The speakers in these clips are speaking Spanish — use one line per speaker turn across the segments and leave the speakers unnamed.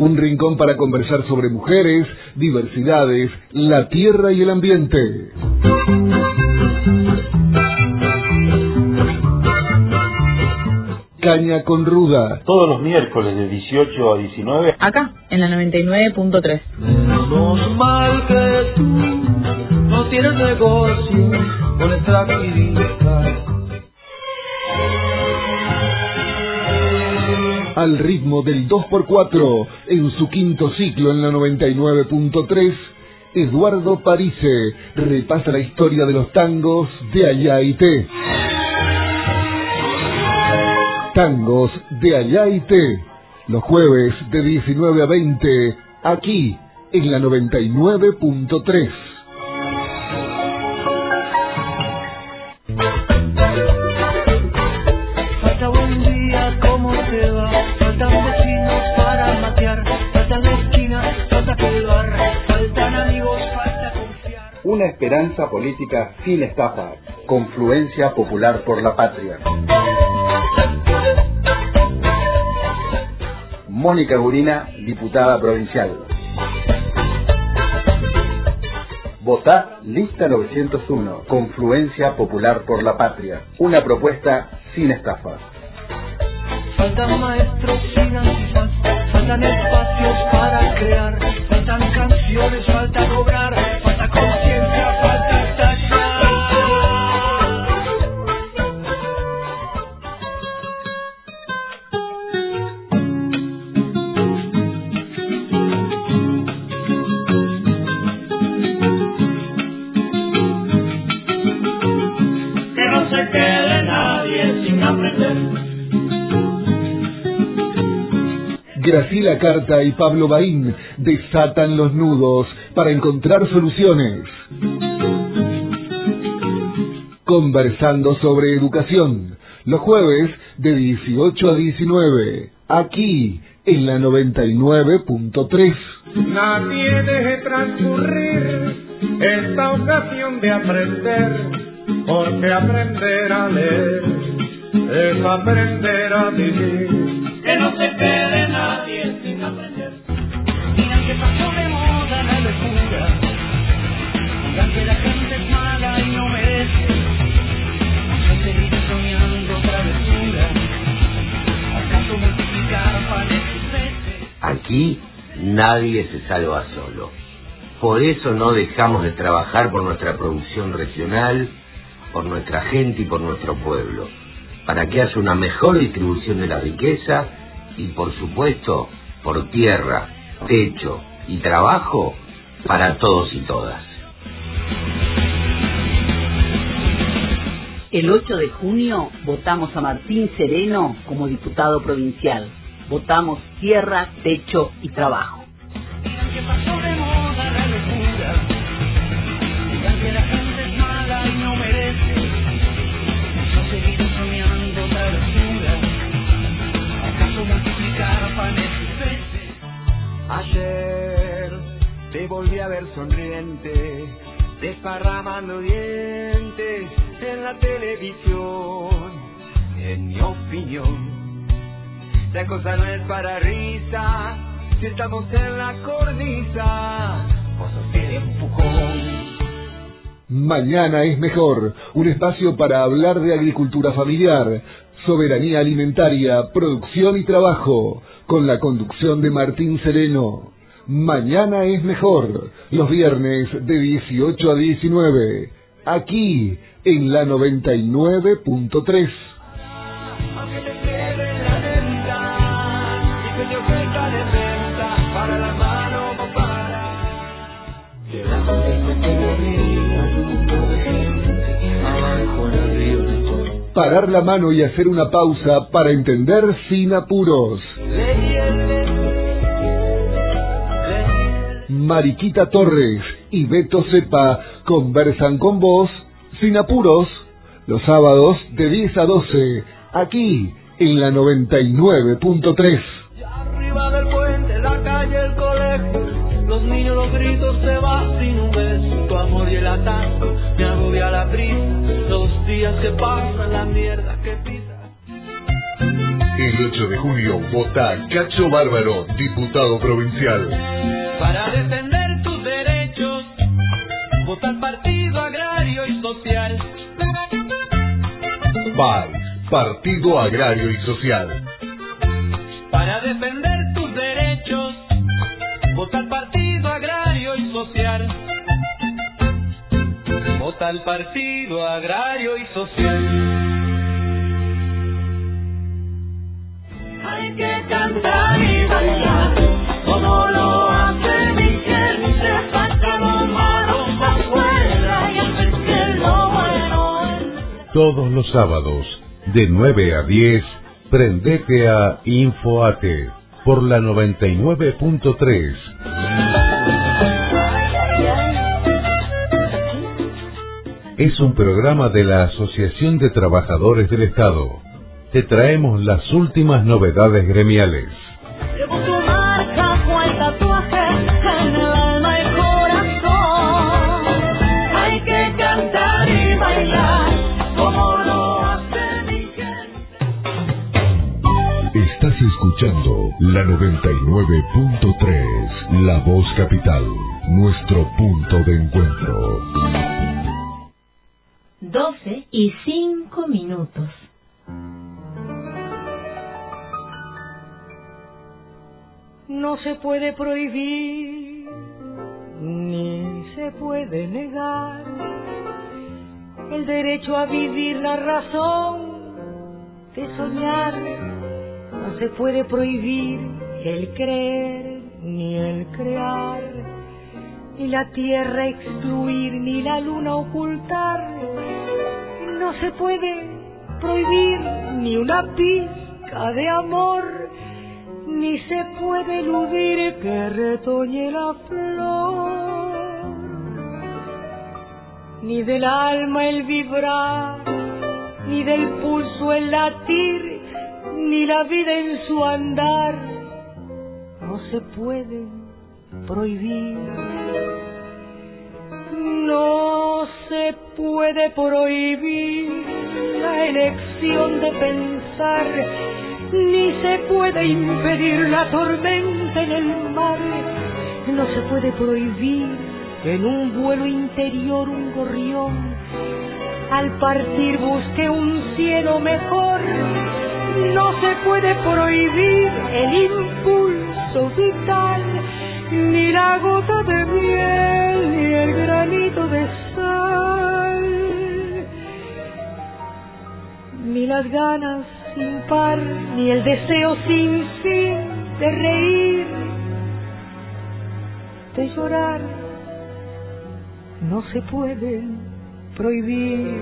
Un rincón para conversar sobre mujeres, diversidades, la tierra y el ambiente. Caña con Ruda.
Todos los miércoles de 18 a 19.
Acá, en la 99.3.
Menos mal que tú no tienes negocio con esta actividad.
Al ritmo del 2x4, en su quinto ciclo en la 99.3, Eduardo Parise repasa la historia de los tangos de Ayaité. Tangos de Ayaité, los jueves de 19 a 20, aquí en la 99.3.
Falta buen día, ¿cómo te va? Faltan vecinos para matear, faltan esquinas, falta que barra, faltan amigos, falta confiar.
Una esperanza política sin estafa, confluencia popular por la patria. Mónica Gurina, diputada provincial. Votá Lista 901, Confluencia Popular por la Patria. Una propuesta sin estafas.
Faltan maestros sin antifaz, faltan espacios para crear, faltan canciones, falta cobrar, falta conciencia, falta estallar.
Graciela Carta y Pablo Baín desatan los nudos para encontrar soluciones. Conversando sobre educación, los jueves de 18 a 19, aquí en la 99.3.
Nadie deje transcurrir esta ocasión de aprender, porque aprender a leer es aprender a vivir.
Que no se quede nadie sin aprender. Digan que pasó de moda la locura, digan que la gente es mala y no merece, no seguir soñando travesura, acaso multiplicar panes y peces.
Aquí nadie se salva solo. Por eso no dejamos de trabajar por nuestra producción regional, por nuestra gente y por nuestro pueblo, para que haya una mejor distribución de la riqueza y, por supuesto, por tierra, techo y trabajo para todos y todas.
El 8 de junio votamos a Martín Sereno como diputado provincial. Votamos tierra, techo y trabajo.
Digan que pasó de moda la locura, digan que la gente es mala y no merece, no seguir soñando travesura, acaso multiplicar panes y peces.
Ayer te volví a ver sonriente, desparramando dientes en la televisión. En mi opinión, la cosa no es para risa, si estamos en la cornisa, vos sos el empujón.
Mañana es mejor, un espacio para hablar de agricultura familiar, soberanía alimentaria, producción y trabajo, con la conducción de Martín Sereno. Mañana es mejor, los viernes de 18 a 19, aquí en la 99.3. Parar la mano y hacer una pausa para entender sin apuros. Mariquita Torres y Beto Cepa conversan con vos sin apuros los sábados de 10 a 12 aquí en la 99.3.
Arriba del puente, la calle, el colegio, los niños, los gritos, se va sin un beso, tu amor y el atasco, me agobia la prisa, los días que pasan, la mierda que pisa.
El 8 de junio vota Cacho Bárbaro, diputado provincial.
Para defender tus derechos, vota al Partido Agrario y Social.
VALS, Partido Agrario y Social.
Para defender tus derechos, vota al Partido Agrario y Social. Vota al Partido Agrario y Social. Hay que cantar y bailar como lo hace Miguel. Se saca los manos afuera y hace que lo bueno.
Todos los sábados, de 9 a 10, prendete a InfoAte por la 99.3. Es un programa de la Asociación de Trabajadores del Estado. Te traemos las últimas novedades gremiales.
Llevo tu marca o el tatuaje en el alma y corazón. Hay que cantar y bailar como lo hace Miguel.
Estás escuchando la 99.3, La Voz Capital, nuestro punto de encuentro.
12:05.
No se puede prohibir, ni se puede negar el derecho a vivir, la razón de soñar. No se puede prohibir el creer, ni el crear, ni la tierra excluir, ni la luna ocultar. No se puede prohibir ni una pizca de amor, ni se puede eludir que retoñe la flor, ni del alma el vibrar, ni del pulso el latir, ni la vida en su andar. No se puede prohibir. No se puede prohibir la elección de pensar, ni se puede impedir la tormenta en el mar. No se puede prohibir que en un vuelo interior un gorrión al partir busque un cielo mejor. No se puede prohibir el impulso vital, ni la gota de miel, ni el granito de sal, ni las ganas sin par, ni el deseo sin fin de reír, de llorar. No se puede prohibir.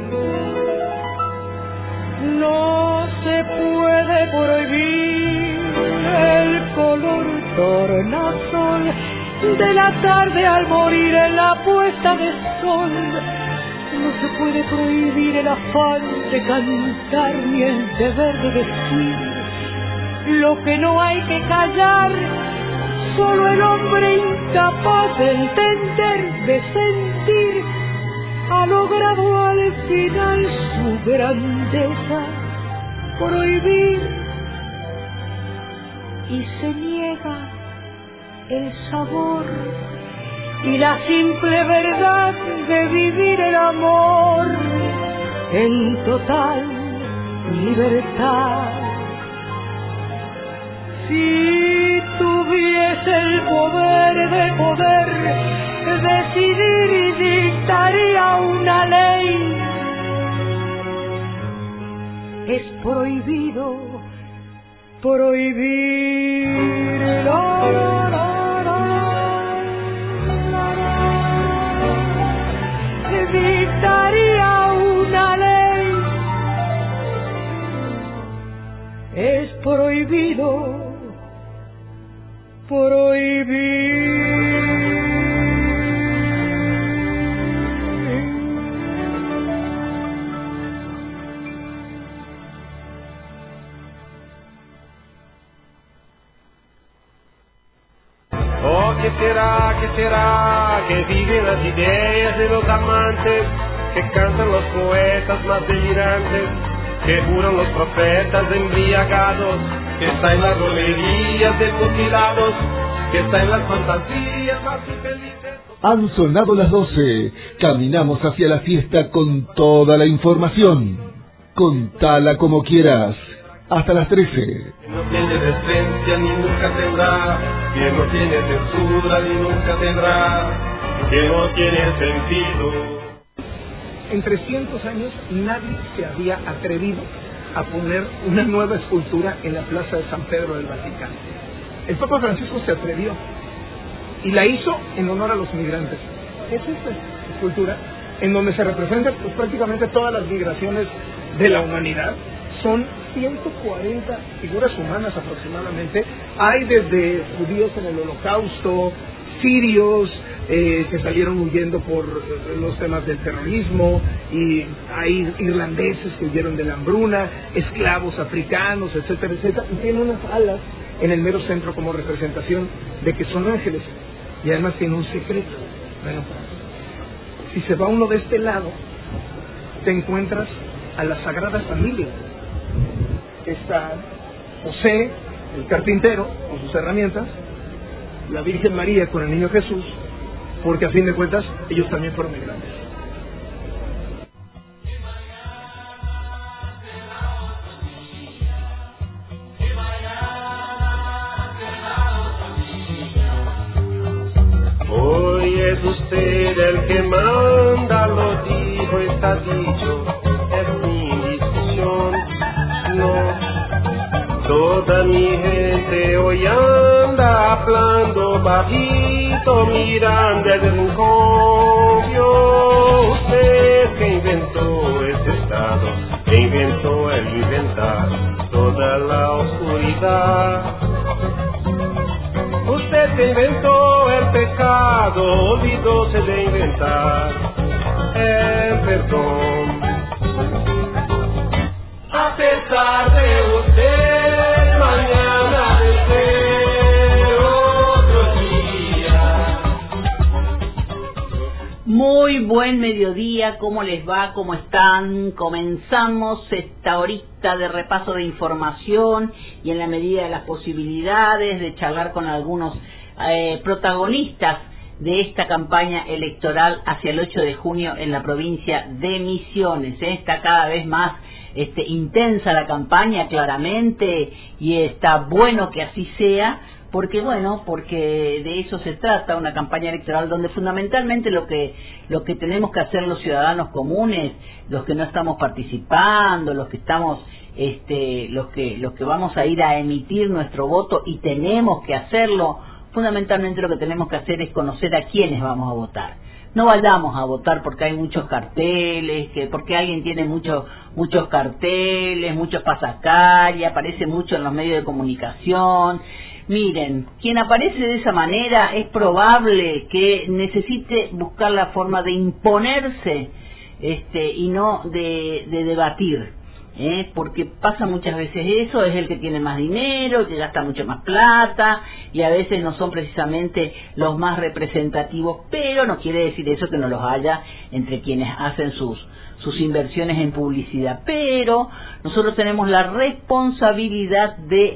No se puede prohibir el color tornasol de la tarde al morir en la puesta de sol. No se puede prohibir el afán de cantar, ni el deber de decir lo que no hay que callar. Solo el hombre incapaz de entender, de sentir, ha logrado al final su grandeza. Prohibir, y se niega el sabor y la simple verdad de vivir el amor en total libertad. Si tuviese el poder de poder decidir, y dictaría una ley. Es prohibido prohibir. Dictaría una ley. Es prohibido prohibir.
Oh, ¿qué será, qué será? Que viven las ideas de los amantes, que cantan los poetas más delirantes. que juran los profetas embriagados, que está en las romerías de mutilados, que está en las fantasías más infelices.
Han sonado las 12. Caminamos hacia la fiesta con toda la información. Contala como quieras. Hasta las 13.
No tiene decencia ni nunca tendrá, que no tiene censura ni nunca tendrá, que no tiene sentido.
En 300 años nadie se había atrevido a poner una nueva escultura en la plaza de San Pedro del Vaticano. El Papa Francisco se atrevió y la hizo en honor a los migrantes. Es esta escultura en donde se representan pues, prácticamente todas las migraciones de la humanidad. Son 140 figuras humanas aproximadamente. Hay desde judíos en el Holocausto, sirios que salieron huyendo por los temas del terrorismo, y hay irlandeses que huyeron de la hambruna, esclavos africanos, etcétera, etcétera. Y tiene unas alas en el mero centro como representación de que son ángeles. Y además tiene un secreto. Bueno, si se va uno de este lado, te encuentras a la Sagrada Familia. Está José, el carpintero, con sus herramientas, la Virgen María con el Niño Jesús, porque a fin de cuentas ellos también fueron migrantes.
Hoy es usted el que manda, lo dijo, está dicho, es mi discusión, no. Toda mi gente hoy anda hablando bajito, mirando el rincón. Vio usted que inventó este estado, que inventó el inventar toda la oscuridad. Usted que inventó el pecado, olvidóse de inventar el perdón. A pesar de usted, mañana de ser otro día.
Muy buen mediodía, ¿cómo les va? ¿Cómo están? Comenzamos esta horita de repaso de información y en la medida de las posibilidades de charlar con algunos protagonistas de esta campaña electoral hacia el 8 de junio en la provincia de Misiones. Está cada vez más intensa la campaña, claramente, y está bueno que así sea, porque de eso se trata, una campaña electoral donde fundamentalmente lo que tenemos que hacer los ciudadanos comunes, los que no estamos participando, los que estamos los que vamos a ir a emitir nuestro voto y tenemos que hacerlo, fundamentalmente lo que tenemos que hacer es conocer a quiénes vamos a votar. No vayamos a votar porque hay muchos carteles, porque alguien tiene muchos carteles, muchos pasacalles, aparece mucho en los medios de comunicación. Miren, quien aparece de esa manera es probable que necesite buscar la forma de imponerse y no de debatir. Porque pasa muchas veces eso, es el que tiene más dinero, que gasta mucho más plata, y a veces no son precisamente los más representativos, pero no quiere decir eso que no los haya entre quienes hacen sus inversiones en publicidad. Pero nosotros tenemos la responsabilidad de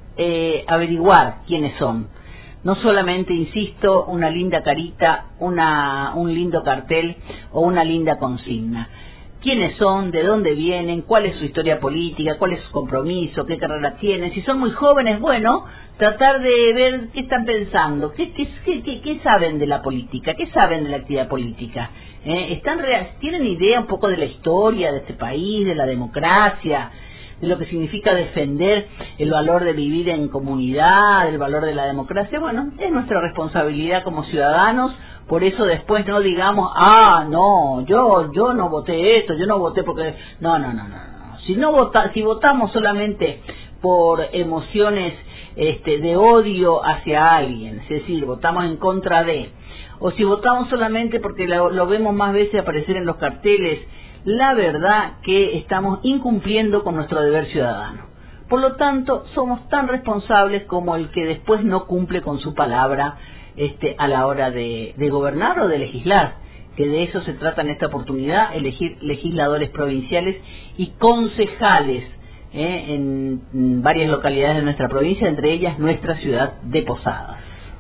averiguar quiénes son. No solamente, insisto, una linda carita, un lindo cartel o una linda consigna. ¿Quiénes son? ¿De dónde vienen? ¿Cuál es su historia política? ¿Cuál es su compromiso? ¿Qué carrera tienen? Si son muy jóvenes, bueno, tratar de ver qué están pensando, qué saben de la política, qué saben de la actividad política. ¿Tienen idea un poco de la historia de este país, de la democracia, de lo que significa defender el valor de vivir en comunidad, el valor de la democracia? Bueno, es nuestra responsabilidad como ciudadanos. Por eso después no digamos, no, yo no voté esto, yo no voté porque... No. Si votamos solamente por emociones de odio hacia alguien, es decir, votamos en contra de, o si votamos solamente porque lo vemos más veces aparecer en los carteles, la verdad que estamos incumpliendo con nuestro deber ciudadano. Por lo tanto, somos tan responsables como el que después no cumple con su palabra a la hora de gobernar o de legislar. que de eso se trata en esta oportunidad, elegir legisladores provinciales y concejales en varias localidades de nuestra provincia, entre ellas nuestra ciudad de Posadas.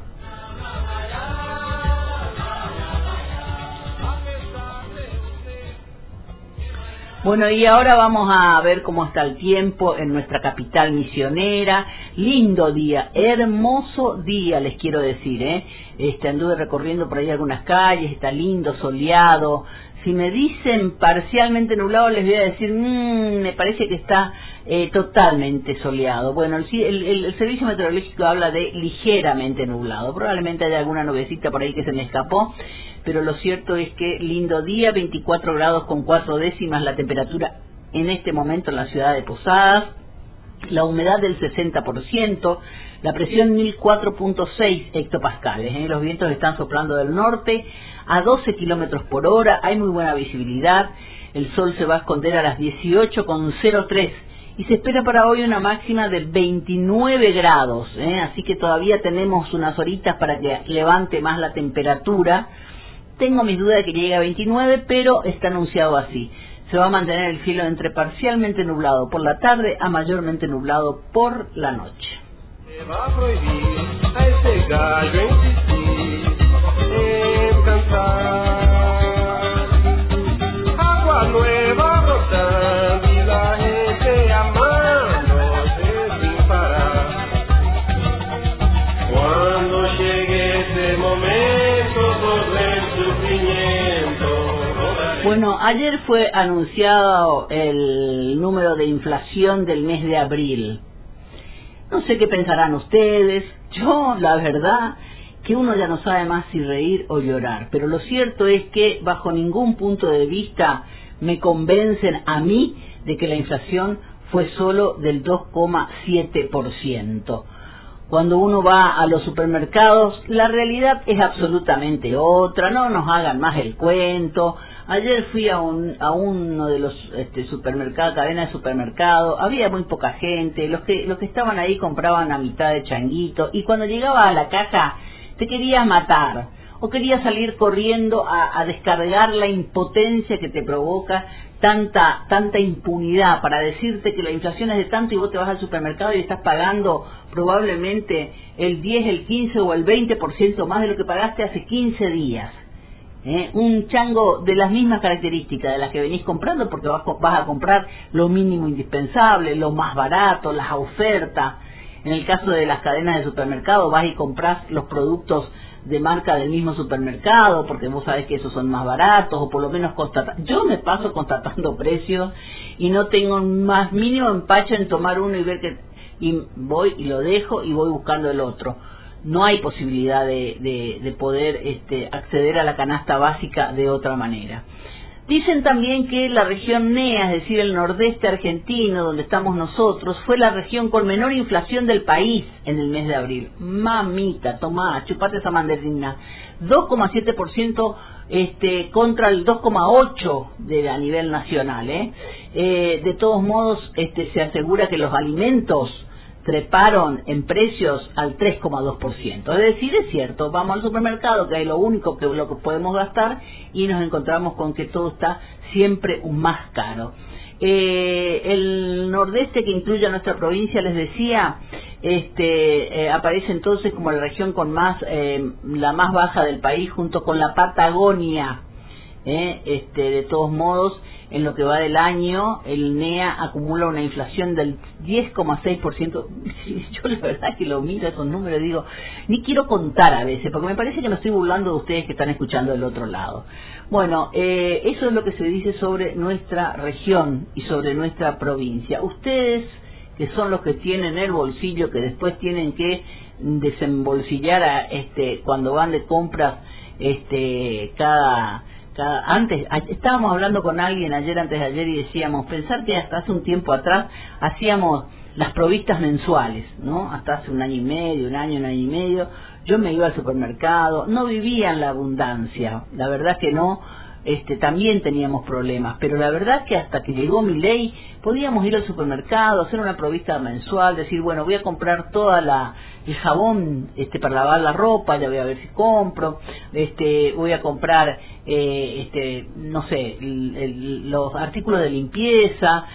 Bueno, y ahora vamos a ver cómo está el tiempo en nuestra capital misionera. Lindo día, hermoso día, les quiero decir, anduve recorriendo por ahí algunas calles, está lindo, soleado. Si me dicen parcialmente nublado, les voy a decir, me parece que está totalmente soleado. Bueno, el servicio meteorológico habla de ligeramente nublado. Probablemente haya alguna nubecita por ahí que se me escapó, pero lo cierto es que lindo día, 24 grados con 4 décimas la temperatura en este momento en la ciudad de Posadas, la humedad del 60%, la presión 1004.6 hectopascales, los vientos están soplando del norte a 12 kilómetros por hora, hay muy buena visibilidad, el sol se va a esconder a las 18:03 y se espera para hoy una máxima de 29 grados, así que todavía tenemos unas horitas para que levante más la temperatura. Tengo mis dudas de que llegue a 29, pero está anunciado así. Se va a mantener el cielo entre parcialmente nublado por la tarde a mayormente nublado por la noche.
Se va a prohibir a ese gallo insistir en cantar. Agua nueva brotando y la gente amándose sin parar. Cuando llegue ese momento sobre el sufrimiento.
Bueno, ayer fue anunciado el número de inflación del mes de abril. No sé qué pensarán ustedes. Yo, la verdad, que uno ya no sabe más si reír o llorar. Pero lo cierto es que bajo ningún punto de vista me convencen a mí de que la inflación fue solo del 2,7%. Cuando uno va a los supermercados, la realidad es absolutamente otra. No nos hagan más el cuento. Ayer fui a uno de los supermercados, cadena de supermercados, había muy poca gente, los que estaban ahí compraban a mitad de changuito, y cuando llegaba a la caja te querías matar, o querías salir corriendo a descargar la impotencia que te provoca tanta impunidad para decirte que la inflación es de tanto y vos te vas al supermercado y estás pagando probablemente el 10, el 15 o el 20% más de lo que pagaste hace 15 días. Un chango de las mismas características de las que venís comprando, porque vas a comprar lo mínimo indispensable, lo más barato, las ofertas. En el caso de las cadenas de supermercado, vas y compras los productos de marca del mismo supermercado, porque vos sabés que esos son más baratos, o por lo menos yo me paso constatando precios y no tengo más mínimo empacho en tomar uno y ver y voy y lo dejo y voy buscando el otro. No hay posibilidad de poder acceder a la canasta básica de otra manera. Dicen también que la región NEA, es decir, el nordeste argentino, donde estamos nosotros, fue la región con menor inflación del país en el mes de abril. Mamita, tomá, chupate esa mandarina. 2,7% contra el 2,8% a nivel nacional. De todos modos, se asegura que los alimentos treparon en precios al 3,2%. Es decir, es cierto, vamos al supermercado, que es lo único que podemos gastar, y nos encontramos con que todo está siempre más caro. El nordeste, que incluye a nuestra provincia, les decía, aparece entonces como la región con la más baja del país, junto con la Patagonia. De todos modos, en lo que va del año, el NEA acumula una inflación del 10,6%. Yo la verdad que lo miro esos números y digo, ni quiero contar a veces, porque me parece que me estoy burlando de ustedes que están escuchando del otro lado. Bueno, eso es lo que se dice sobre nuestra región y sobre nuestra provincia. Ustedes, que son los que tienen el bolsillo, que después tienen que desembolsillar cuando van de compras, antes estábamos hablando con alguien antes de ayer y decíamos, pensar que hasta hace un tiempo atrás hacíamos las provistas mensuales, ¿no? Hasta hace un año y medio, yo me iba al supermercado, no vivía en la abundancia, la verdad que no, también teníamos problemas, pero la verdad que hasta que llegó Milei podíamos ir al supermercado, hacer una provista mensual, decir, bueno, voy a comprar el jabón para lavar la ropa, ya voy a ver si compro, voy a comprar no sé, los artículos de limpieza,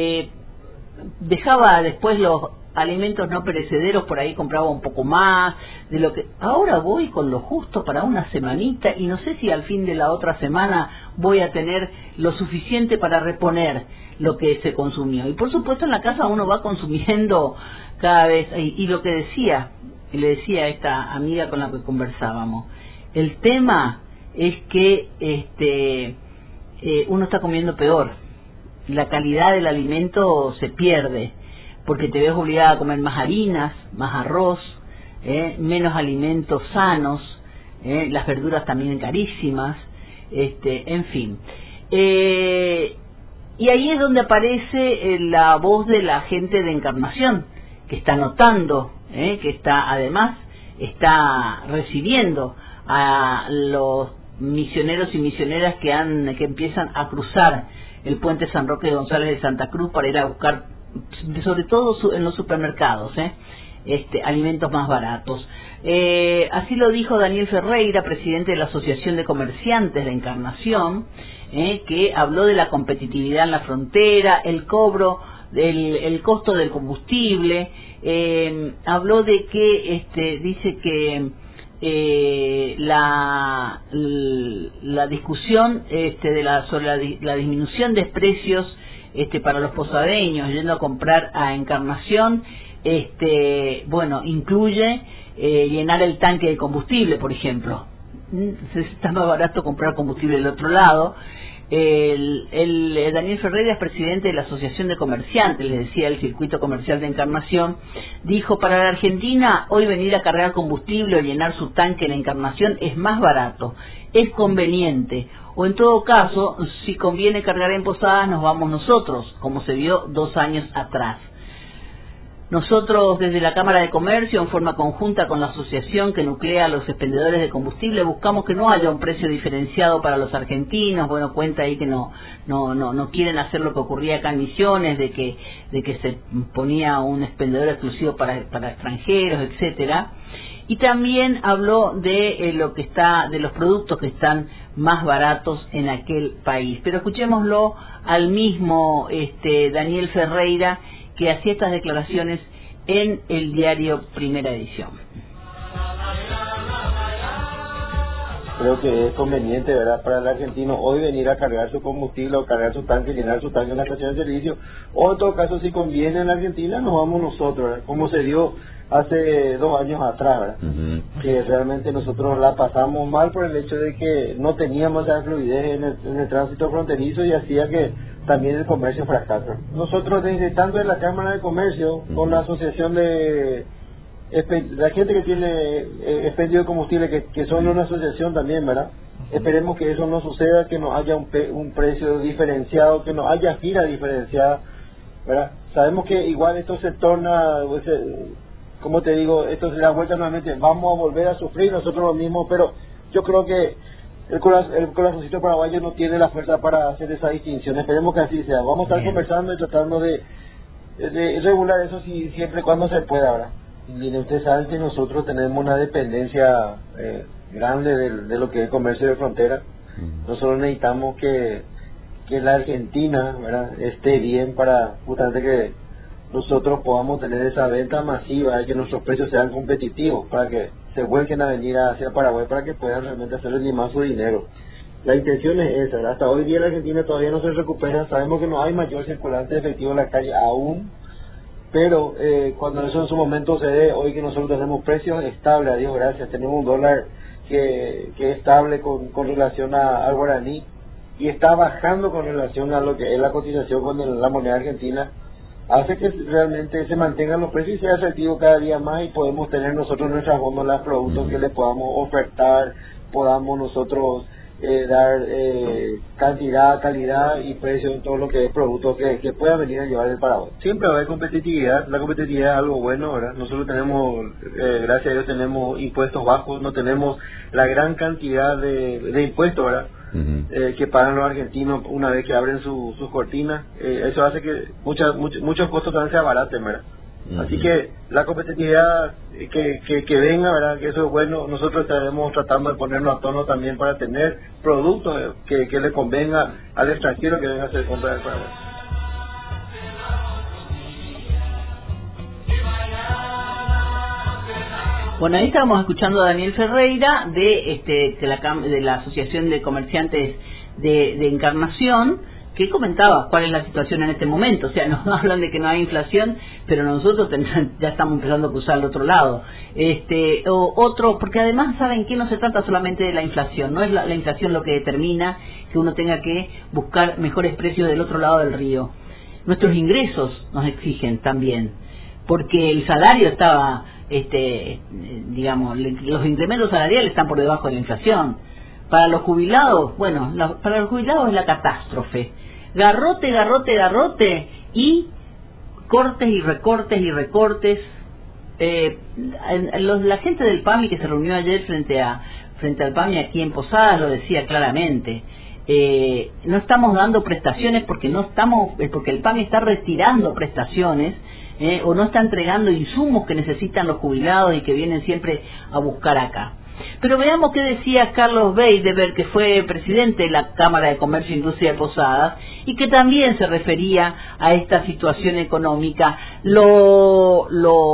dejaba después los alimentos no perecederos, por ahí compraba un poco más de lo que ahora voy con lo justo para una semanita, y no sé si al fin de la otra semana voy a tener lo suficiente para reponer lo que se consumió. Y por supuesto en la casa uno va consumiendo cada vez, y lo que le decía a esta amiga con la que conversábamos, el tema es que uno está comiendo peor, la calidad del alimento se pierde, porque te ves obligada a comer más harinas, más arroz, menos alimentos sanos, las verduras también carísimas, en fin. Y ahí es donde aparece la voz de la gente de Encarnación, que está notando, que además está recibiendo a los misioneros y misioneras que empiezan a cruzar el puente San Roque de González de Santa Cruz para ir a buscar, sobre todo en los supermercados, alimentos más baratos. Así lo dijo Daniel Ferreira, presidente de la Asociación de Comerciantes de Encarnación, que habló de la competitividad en la frontera, el cobro, el costo del combustible, habló de que dice que la discusión sobre la disminución de precios para los posadeños yendo a comprar a Encarnación, incluye llenar el tanque de combustible, por ejemplo. Está más barato comprar combustible del otro lado. Daniel Ferreira es presidente de la Asociación de Comerciantes, les decía, el circuito comercial de Encarnación. Dijo: para la Argentina hoy venir a cargar combustible o llenar su tanque en Encarnación es más barato, es conveniente, o en todo caso, si conviene cargar en Posadas, nos vamos nosotros, como se vio 2 años atrás. Nosotros desde la Cámara de Comercio, en forma conjunta con la asociación que nuclea a los expendedores de combustible, buscamos que no haya un precio diferenciado para los argentinos. Bueno, cuenta ahí que no quieren hacer lo que ocurría acá en Misiones, de que se ponía un expendedor exclusivo para extranjeros, etcétera. Y también habló de de los productos que están más baratos en aquel país. Pero escuchémoslo al mismo Daniel Ferreira, que hacía estas declaraciones en el diario Primera Edición.
Creo que es conveniente, ¿verdad?, para el argentino hoy venir a cargar su combustible o cargar su tanque, llenar su tanque en la estación de servicio, o en todo caso, si conviene en la Argentina, nos vamos nosotros, ¿verdad?, como se dio hace 2 años atrás, ¿verdad? Que realmente nosotros la pasamos mal por el hecho de que no teníamos esa fluidez en el tránsito fronterizo, y hacía que también el comercio fracasa. Nosotros, desde tanto en la Cámara de Comercio, con la asociación de la gente que tiene expendio de combustible, que son una asociación también, ¿verdad?, esperemos que eso no suceda, que no haya un precio diferenciado, que no haya gira diferenciada, ¿verdad? Sabemos que igual esto se torna, como te digo, esto se da vuelta nuevamente, vamos a volver a sufrir nosotros lo mismo, pero yo creo que el corazoncito paraguayo no tiene la fuerza para hacer esa distinción. Esperemos que así sea. Vamos a estar conversando y tratando de regular eso siempre y cuando se pueda, ¿verdad? Y ustedes saben que nosotros tenemos una dependencia grande de lo que es el comercio de frontera. Nosotros necesitamos que la Argentina, ¿verdad?, esté bien para justamente que nosotros podamos tener esa venta masiva y que nuestros precios sean competitivos, para que se vuelquen a venir hacia Paraguay, para que puedan realmente hacerle ni más su dinero. La intención es esa, ¿verdad? Hasta hoy día la Argentina todavía no se recupera, sabemos que no hay mayor circulante efectivo en la calle aún, pero cuando eso en su momento se dé, hoy que nosotros tenemos precios estables, a Dios gracias, tenemos un dólar que es estable con relación al guaraní, y está bajando con relación a lo que es la cotización con la moneda argentina, hace que realmente se mantengan los precios y sea efectivo cada día más, y podemos tener nosotros en nuestras góndolas productos que les podamos ofertar, podamos nosotros dar cantidad, calidad y precio en todo lo que es productos que puedan venir a llevar el Paraguay. Siempre va a haber competitividad, la competitividad es algo bueno, ¿verdad? Nosotros tenemos, gracias a Dios, tenemos impuestos bajos, no tenemos la gran cantidad de impuestos, ¿verdad? Que pagan los argentinos una vez que abren sus cortinas. Eso hace que muchos costos también se abaraten, ¿verdad? Así que la competitividad que venga, ¿verdad? Que eso es bueno. Nosotros estaremos tratando de ponernos a tono también para tener productos que le convenga al extranjero que venga a hacer compra del Paraguay.
Bueno, ahí estábamos escuchando a Daniel Ferreira de la Asociación de Comerciantes de Encarnación, que comentaba cuál es la situación en este momento. O sea, nos hablan de que no hay inflación, pero nosotros ya estamos empezando a cruzar al otro lado. Porque además, ¿saben qué? No se trata solamente de la inflación, no es la inflación lo que determina que uno tenga que buscar mejores precios del otro lado del río. Nuestros ingresos nos exigen también, porque el salario estaba, digamos, los incrementos salariales están por debajo de la inflación. Para los jubilados, bueno, para los jubilados es la catástrofe. Garrote y cortes y recortes. La gente del PAMI que se reunió ayer frente al PAMI aquí en Posadas lo decía claramente. No estamos dando prestaciones porque el PAMI está retirando prestaciones, o no está entregando insumos que necesitan los jubilados y que vienen siempre a buscar acá. Pero veamos qué decía Carlos Beideber, que fue presidente de la Cámara de Comercio e Industria de Posadas y que también se refería a esta situación económica. Lo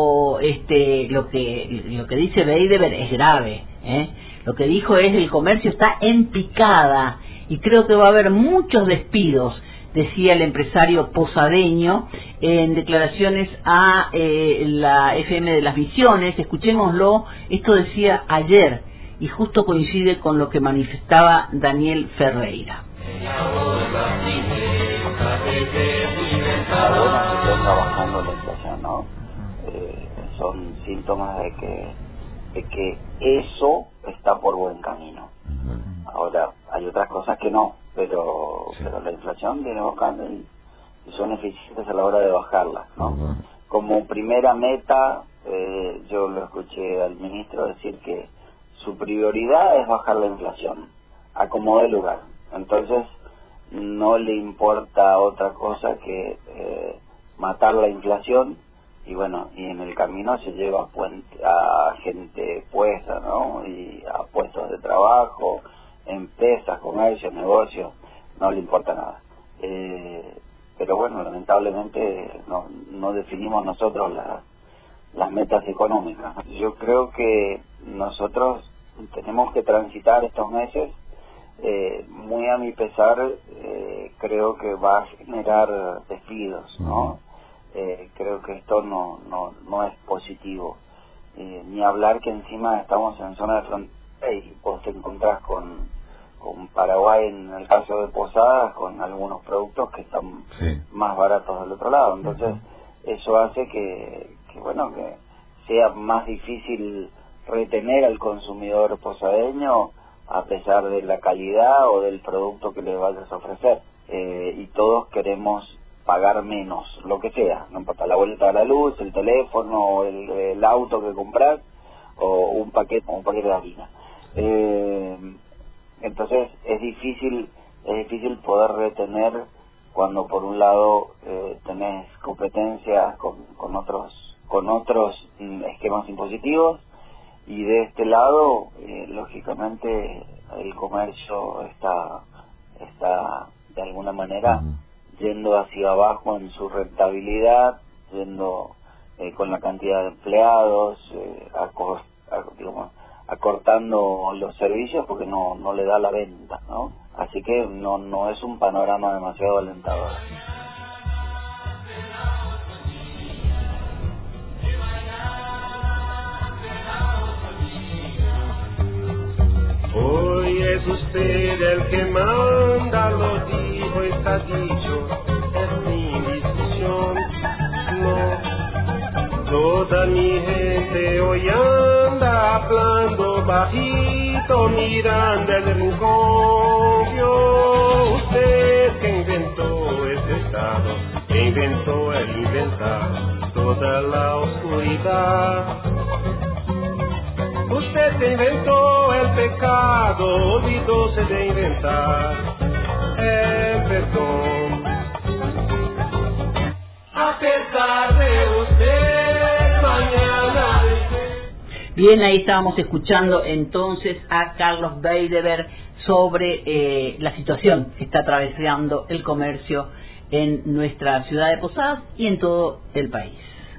que dice Beideber es grave, Lo que dijo es: el comercio está en picada y creo que va a haber muchos despidos, decía el empresario posadeño en declaraciones a la FM de las Misiones. Escuchémoslo, esto decía ayer y justo coincide con lo que manifestaba Daniel Ferreira.
Está bajando la inflación, ¿no? Son síntomas de que eso está por buen camino. Ahora, hay otras cosas que no, pero la inflación viene bajando y son eficientes a la hora de bajarla, ¿no? Como primera meta, yo lo escuché al ministro decir que su prioridad es bajar la inflación, a como dé lugar. Entonces, no le importa otra cosa que matar la inflación, y bueno, y en el camino se lleva a gente puesta, ¿no? Y a puestos de trabajo, empresas, comercios, negocios, no le importa nada. Pero bueno, lamentablemente no definimos nosotros las metas económicas. Yo creo que nosotros tenemos que transitar estos meses, muy a mi pesar, creo que va a generar despidos, ¿no? Creo que esto no es positivo, ni hablar que encima estamos en zona de frontera y vos te encontrás con Paraguay, en el caso de Posadas, con algunos productos que están más baratos del otro lado. Entonces eso hace que sea más difícil retener al consumidor posadeño a pesar de la calidad o del producto que le vayas a ofrecer. Y todos queremos pagar menos, lo que sea, no importa, la vuelta a la luz, el teléfono, el auto que compras, o un paquete de harina. Entonces es difícil poder retener cuando por un lado tenés competencias con otros esquemas impositivos, y de este lado lógicamente el comercio está de alguna manera yendo hacia abajo en su rentabilidad, yendo con la cantidad de empleados, acortando los servicios porque no le da la venta, ¿no? Así que no es un panorama demasiado alentador.
Hoy es usted el que manda, lo dijo, está dicho, es mi decisión. No, toda mi gente hoy anda hablando bajito, mirando el rincón. Vio usted que inventó este estado, que inventó el inventar toda la oscuridad. Usted se inventó el pecado, olvidóse de inventar el perdón. A pesar de usted
Bien, ahí estábamos escuchando entonces a Carlos Beidever sobre la situación que está atravesando el comercio en nuestra ciudad de Posadas y en todo el país.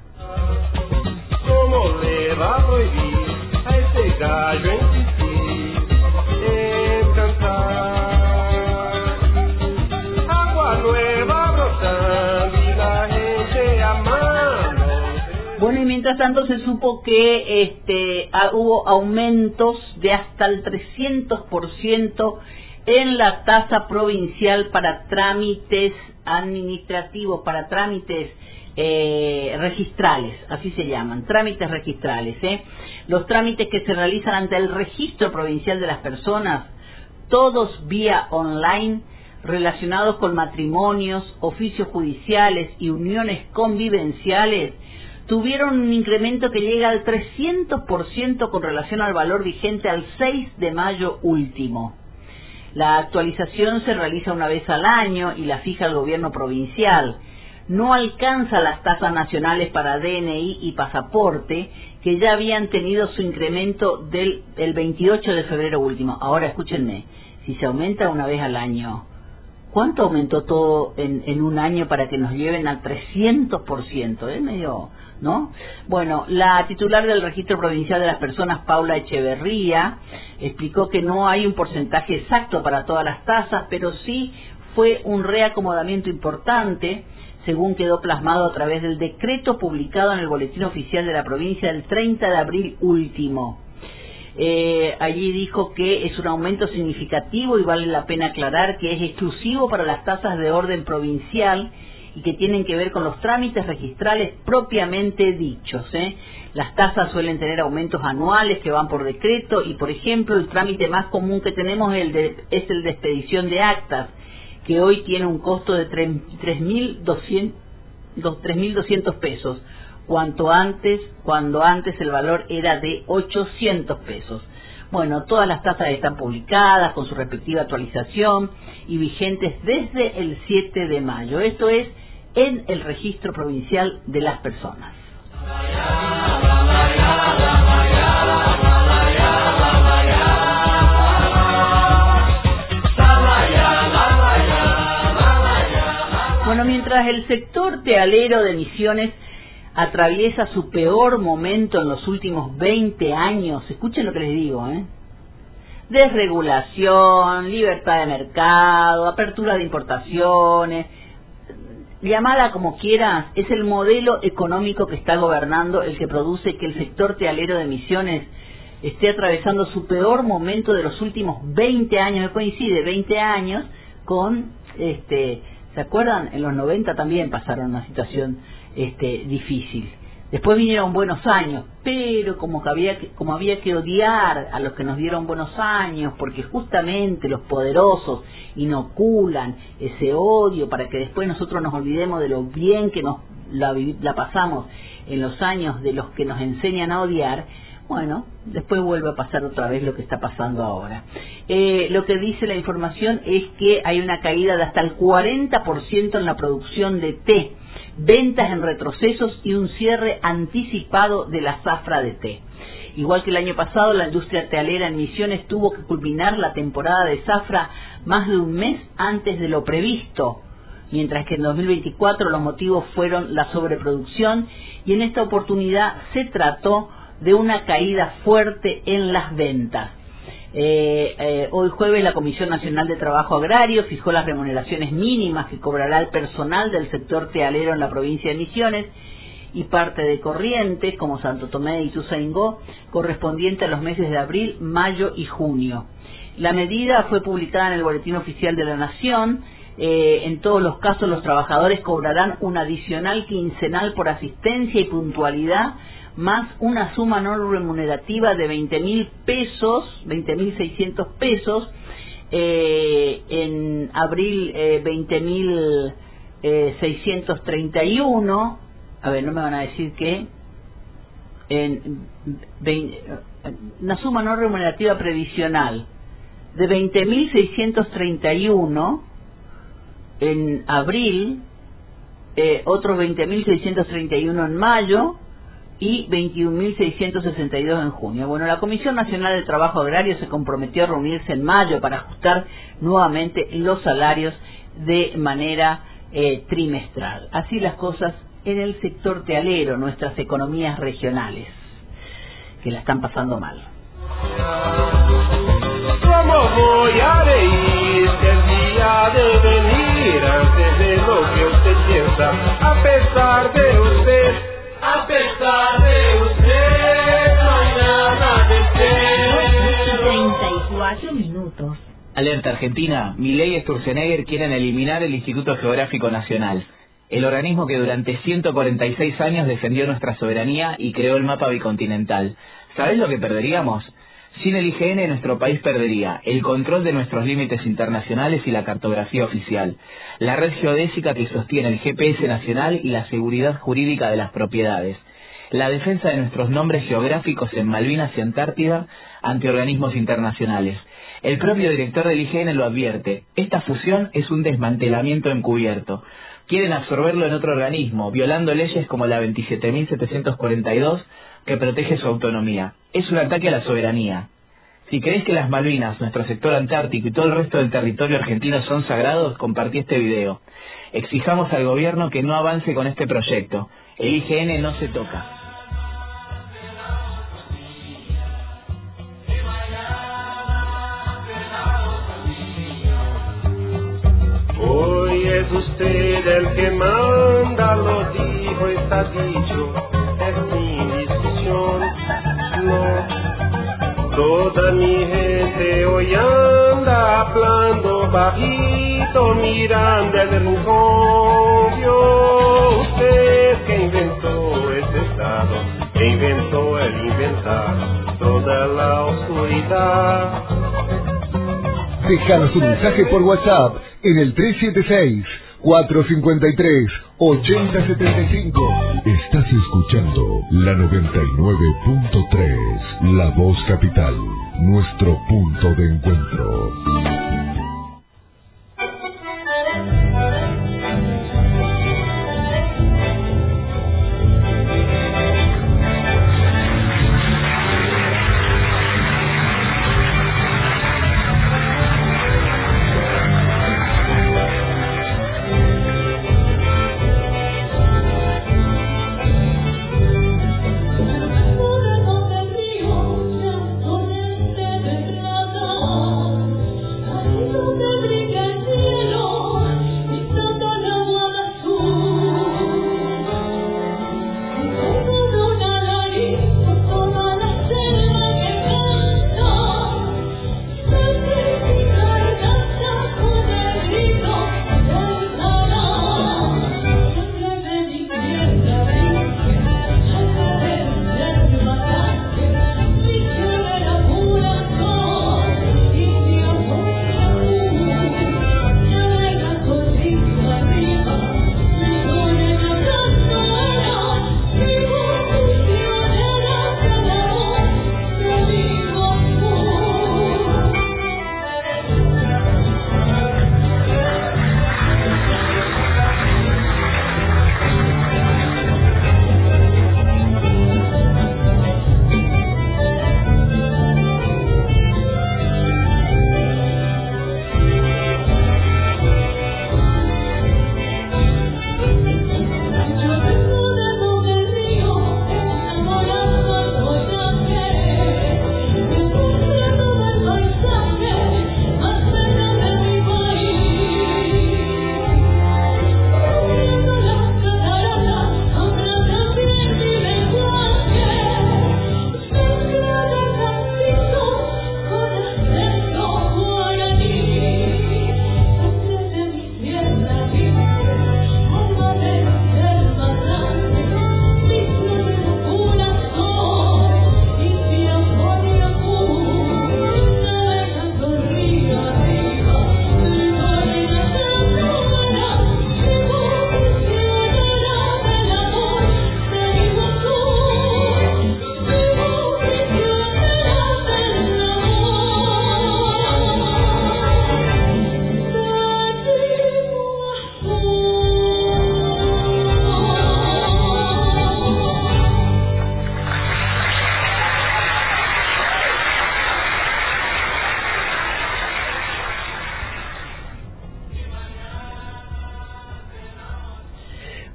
¿Cómo le va a prohibir a ese gallo insistir en cantar? Agua nueva brotando y la gente amando.
Bueno, y mientras tanto se supo que hubo aumentos de hasta el 300% en la tasa provincial para trámites administrativos, para trámites registrales, así se llaman, trámites registrales, los trámites que se realizan ante el Registro Provincial de las Personas, todos vía online, relacionados con matrimonios, oficios judiciales y uniones convivenciales, tuvieron un incremento que llega al 300% con relación al valor vigente al 6 de mayo último. La actualización se realiza una vez al año y la fija el gobierno provincial. No alcanza las tasas nacionales para DNI y pasaporte, que ya habían tenido su incremento el 28 de febrero último. Ahora escúchenme, si se aumenta una vez al año, ¿cuánto aumentó todo en un año para que nos lleven al 300%? Es medio, ¿no? Bueno, la titular del Registro Provincial de las Personas, Paula Echeverría, explicó que no hay un porcentaje exacto para todas las tasas, pero sí fue un reacomodamiento importante, según quedó plasmado a través del decreto publicado en el Boletín Oficial de la provincia el 30 de abril último. Allí dijo que es un aumento significativo y vale la pena aclarar que es exclusivo para las tasas de orden provincial y que tienen que ver con los trámites registrales propiamente dichos. Las tasas suelen tener aumentos anuales que van por decreto y, por ejemplo, el trámite más común que tenemos es el de expedición de actas, que hoy tiene un costo de 3.200 pesos, cuando antes el valor era de 800 pesos. Bueno, todas las tasas están publicadas con su respectiva actualización y vigentes desde el 7 de mayo. Esto es en el Registro Provincial de las Personas. Bueno, mientras el sector tealero de Misiones atraviesa su peor momento en los últimos 20 años, escuchen lo que les digo, desregulación, libertad de mercado, apertura de importaciones, llamada como quieras, es el modelo económico que está gobernando el que produce que el sector tealero de Misiones esté atravesando su peor momento de los últimos 20 años, coincide 20 años con ¿se acuerdan? En los 90 también pasaron una situación difícil. Después vinieron buenos años, pero como había que odiar a los que nos dieron buenos años, porque justamente los poderosos inoculan ese odio para que después nosotros nos olvidemos de lo bien que nos la pasamos en los años de los que nos enseñan a odiar. Bueno, después vuelve a pasar otra vez lo que está pasando ahora. Lo que dice la información es que hay una caída de hasta el 40% en la producción de té, ventas en retrocesos y un cierre anticipado de la zafra de té. Igual que el año pasado, la industria tealera en Misiones tuvo que culminar la temporada de zafra más de un mes antes de lo previsto, mientras que en 2024 los motivos fueron la sobreproducción y en esta oportunidad se trató de una caída fuerte en las ventas. Hoy jueves la Comisión Nacional de Trabajo Agrario fijó las remuneraciones mínimas que cobrará el personal del sector tealero en la provincia de Misiones y parte de Corrientes, como Santo Tomé y Ituzaingó, correspondiente a los meses de abril, mayo y junio. La medida fue publicada en el Boletín Oficial de la Nación. En todos los casos los trabajadores cobrarán un adicional quincenal por asistencia y puntualidad, más una suma no remunerativa de 20.000 pesos, 20.600 pesos, en abril 20.631, a ver, no me van a decir qué, una suma no remunerativa previsional de 20.631 en abril, otros 20.631 en mayo, y 21.662 en junio. Bueno, la Comisión Nacional del Trabajo Agrario se comprometió a reunirse en mayo para ajustar nuevamente los salarios de manera trimestral. Así las cosas en el sector tealero, nuestras economías regionales, que la están pasando mal.
¿Cómo voy a reír el día de venir antes de lo que usted piensa? A pesar de usted, a pesar de usted, no hay nada de ser.
34 minutos.
Alerta Argentina, Milei y Sturzenegger quieren eliminar el Instituto Geográfico Nacional, el organismo que durante 146 años defendió nuestra soberanía y creó el mapa bicontinental. ¿Sabés lo que perderíamos? Sin el IGN nuestro país perdería el control de nuestros límites internacionales y la cartografía oficial, la red geodésica que sostiene el GPS nacional y la seguridad jurídica de las propiedades, la defensa de nuestros nombres geográficos en Malvinas y Antártida ante organismos internacionales. El propio director del IGN lo advierte, esta fusión es un desmantelamiento encubierto. Quieren absorberlo en otro organismo, violando leyes como la 27.742 que protege su autonomía. Es un ataque a la soberanía. Si crees que las Malvinas, nuestro sector antártico y todo el resto del territorio argentino son sagrados, compartí este video. Exijamos al gobierno que no avance con este proyecto. El IGN no se toca.
Hoy es usted el que manda, lo dijo, está dicho, es sin discusión, no. Toda mi gente hoy anda hablando bajito, mirando el rincón. Vio usted que inventó este estado, que inventó el inventar toda la oscuridad.
Déjanos un mensaje por WhatsApp en el 376-453-8075.
Estás escuchando la 99.3, La Voz Capital, nuestro punto de encuentro.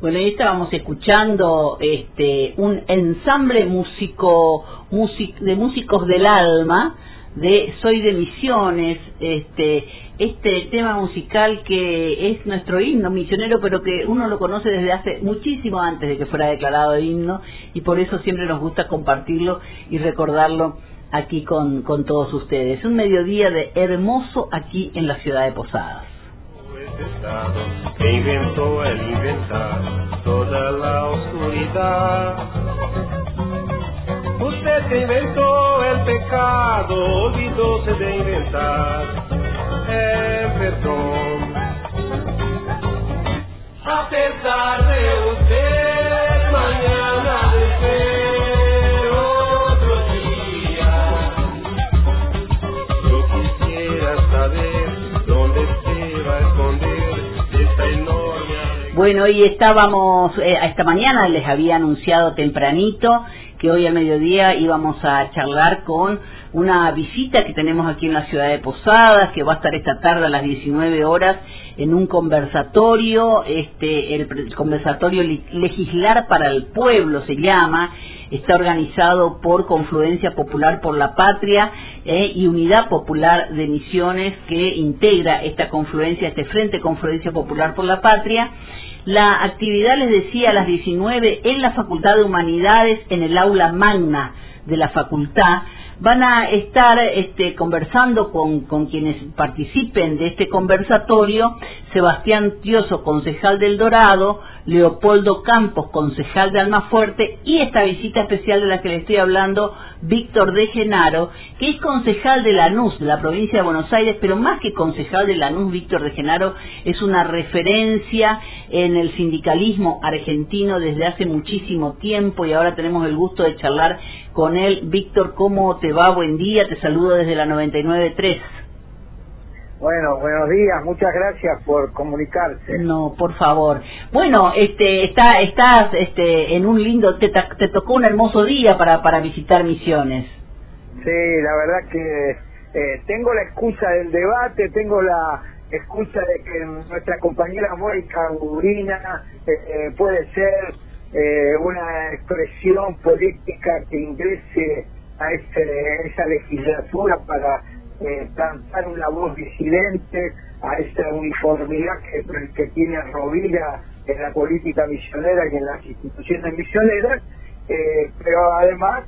Bueno, ahí estábamos escuchando un ensamble de músicos del alma de Soy de Misiones, este tema musical que es nuestro himno misionero, pero que uno lo conoce desde hace muchísimo antes de que fuera declarado himno, y por eso siempre nos gusta compartirlo y recordarlo aquí con todos ustedes. Un mediodía de hermoso aquí en la ciudad de Posadas.
Que inventó el inventar toda la oscuridad. Usted que inventó el pecado, olvidóse de inventar el perdón. A pesar de usted, mañana de ser otro día. Yo quisiera saber dónde se va a esconder esta enorme alegría.
Bueno, hoy estábamos, esta mañana les había anunciado tempranito que hoy al mediodía íbamos a charlar con una visita que tenemos aquí en la ciudad de Posadas, que va a estar esta tarde a las 19 horas en un conversatorio, el conversatorio Legislar para el Pueblo se llama, está organizado por Confluencia Popular por la Patria y Unidad Popular de Misiones, que integra esta confluencia, este Frente Confluencia Popular por la Patria. La actividad, les decía, a las 19 en la Facultad de Humanidades, en el aula magna de la facultad. Van a estar conversando con quienes participen de este conversatorio: Sebastián Tioso, concejal del Dorado, Leopoldo Campos, concejal de Almafuerte, y esta visita especial de la que le estoy hablando, Víctor de Genaro, que es concejal de Lanús, de la provincia de Buenos Aires, pero más que concejal de Lanús, Víctor de Genaro es una referencia en el sindicalismo argentino desde hace muchísimo tiempo, y ahora tenemos el gusto de charlar con él. Víctor, ¿cómo te va? Buen día, te saludo desde la 99.3.
Bueno, buenos días, muchas gracias por comunicarse.
No, por favor. Bueno, estás en un lindo, te tocó un hermoso día para visitar Misiones.
Sí, la verdad que tengo la excusa del debate, tengo la excusa de que nuestra compañera Mónica Urina puede ser una expresión política que ingrese a esa legislatura para plantar una voz disidente a esa uniformidad que tiene Rovira en la política misionera y en las instituciones misioneras, pero además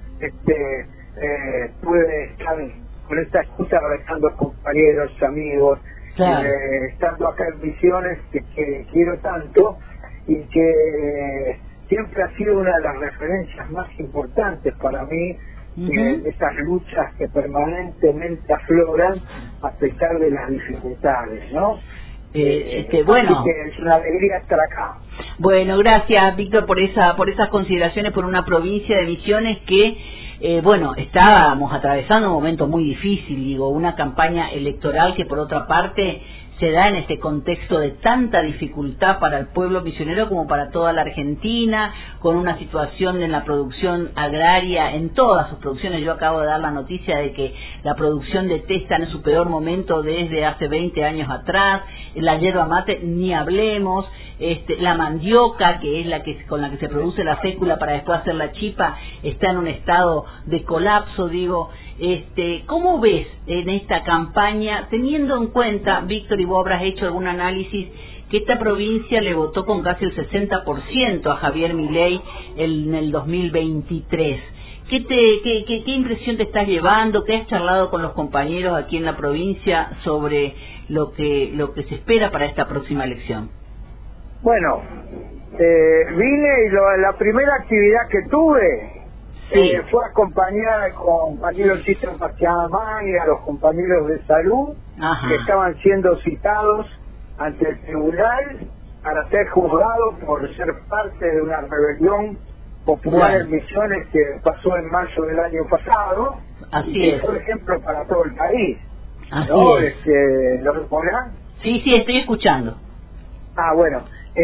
pude estar con esta excusa rezando compañeros, amigos, claro. Estando acá en Misiones que quiero tanto y que siempre ha sido una de las referencias más importantes para mí. Esas luchas que permanentemente afloran a pesar de las dificultades, ¿no?
Bueno,
así que es una alegría estar acá.
Bueno, gracias, Víctor, por esas consideraciones, por una provincia de Misiones que estábamos atravesando un momento muy difícil, una campaña electoral que por otra parte se da en este contexto de tanta dificultad para el pueblo misionero como para toda la Argentina, con una situación en la producción agraria, en todas sus producciones. Yo acabo de dar la noticia de que la producción de té está en su peor momento desde hace 20 años atrás, la yerba mate ni hablemos, la mandioca, que es con la que se produce la fécula para después hacer la chipa, está en un estado de colapso, ¿cómo ves en esta campaña, teniendo en cuenta, Víctor, y vos habrás hecho algún análisis, que esta provincia le votó con casi el 60% a Javier Milei en el 2023? ¿Qué impresión te estás llevando? ¿Qué has charlado con los compañeros aquí en la provincia sobre lo que se espera para esta próxima elección?
Bueno, vine y la primera actividad que tuve fue acompañada con compañeros de y a los compañeros de salud. Ajá. Que estaban siendo citados ante el tribunal para ser juzgados por ser parte de una rebelión popular en Misiones que pasó en mayo del año pasado.
Así
y que
es.
fue ejemplo para todo el país.
Así
¿No?
es.
¿Lo recordarán?
Sí, estoy escuchando.
Bueno,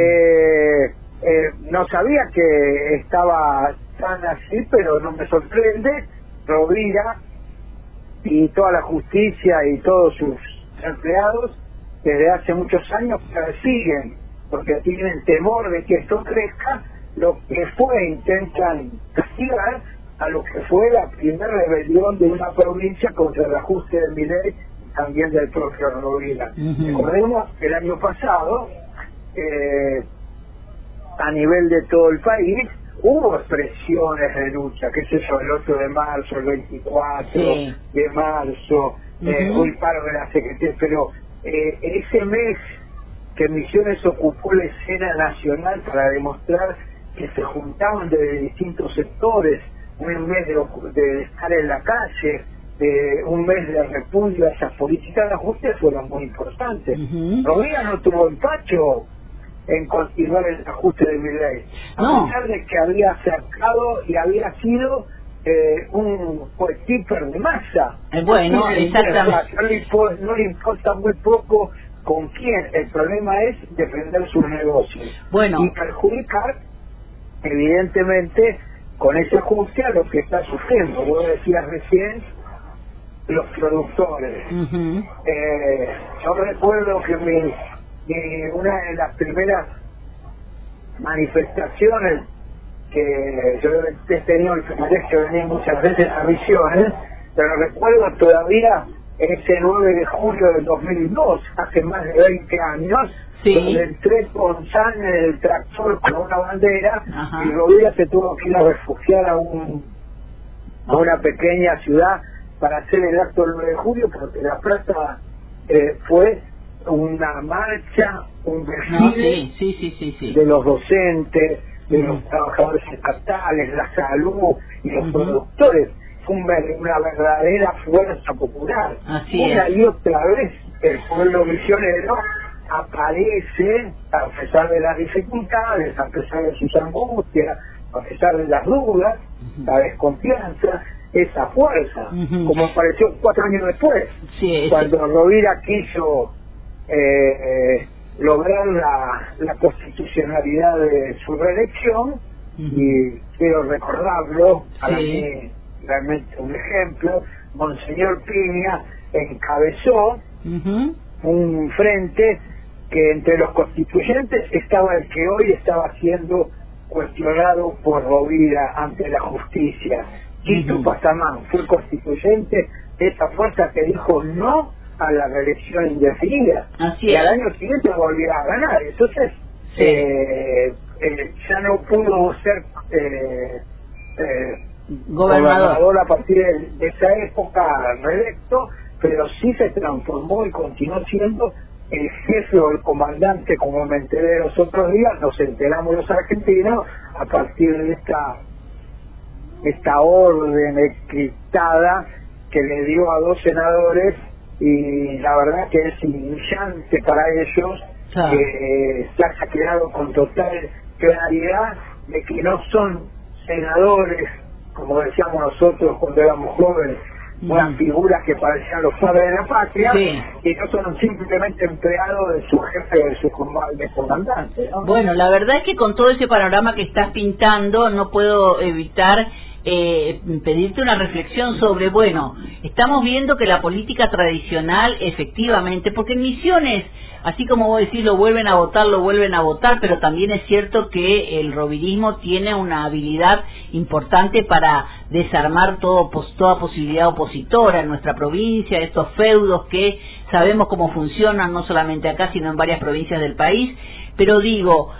no sabía que estaba tan así, pero no me sorprende. Rovira y toda la justicia y todos sus empleados desde hace muchos años persiguen porque tienen temor de que esto crezca, lo que fue intentan castigar a lo que fue la primera rebelión de una provincia contra el ajuste de Milei, también del propio Rovira. Recordemos que el año pasado, a nivel de todo el país, hubo expresiones de lucha, qué sé yo, el 8 de marzo, el 24 de marzo, hoy paro de la Secretaría, pero ese mes que Misiones ocupó la escena nacional para demostrar que se juntaban desde distintos sectores, un mes de estar en la calle, un mes de repudio a esas políticas de ajuste, fueron muy importantes. Rovira no tuvo empacho en continuar el ajuste de Milei, a pesar de que había acercado y había sido un coequiper de masa.
Bueno, exactamente.
No le importa muy poco con quién, el problema es defender sus negocios.
Bueno.
Y perjudicar, evidentemente, con ese ajuste a lo que está sufriendo. Vos decías recién, los productores. Yo recuerdo que una de las primeras manifestaciones que yo he tenido el privilegio de venir muchas veces a Misiones, pero recuerdo todavía ese 9 de julio del 2002, hace más de 20 años, donde entré con San en el tractor con una bandera y Rovira se tuvo que ir a refugiar a una pequeña ciudad para hacer el acto del 9 de julio, porque la plaza fue una marcha, un desfile de los docentes, de los trabajadores estatales, la salud y los productores. Fue una verdadera fuerza popular. Una y otra vez el pueblo misionero aparece, a pesar de las dificultades, a pesar de sus angustias, a pesar de las dudas, la desconfianza, esa fuerza, como apareció 4 años después, cuando Rovira quiso lograr la constitucionalidad de su reelección, y quiero recordarlo, para mí realmente un ejemplo, Monseñor Piña encabezó un frente que entre los constituyentes estaba el que hoy estaba siendo cuestionado por Rovira ante la justicia. Quito Pasamán fue constituyente de esa fuerza que dijo no a la reelección indefinida. Y al año siguiente volvió a ganar. Entonces, ya no pudo ser gobernador a partir de esa época reelecto, pero sí se transformó y continuó siendo el jefe o el comandante, como me enteré los otros días, nos enteramos los argentinos, a partir de esta orden encriptada que le dio a 2 senadores, y la verdad que es humillante para ellos que se haya quedado con total claridad de que no son senadores, como decíamos nosotros cuando éramos jóvenes, unas figuras que parecían los padres de la patria, y no son simplemente empleados de su jefe o de su comandante, ¿no?
Bueno, la verdad es que con todo ese panorama que estás pintando, no puedo evitar pedirte una reflexión sobre, bueno, estamos viendo que la política tradicional, efectivamente, porque en Misiones, así como vos decís, lo vuelven a votar, pero también es cierto que el rovirismo tiene una habilidad importante para desarmar toda posibilidad opositora en nuestra provincia, estos feudos que sabemos cómo funcionan, no solamente acá, sino en varias provincias del país, pero digo,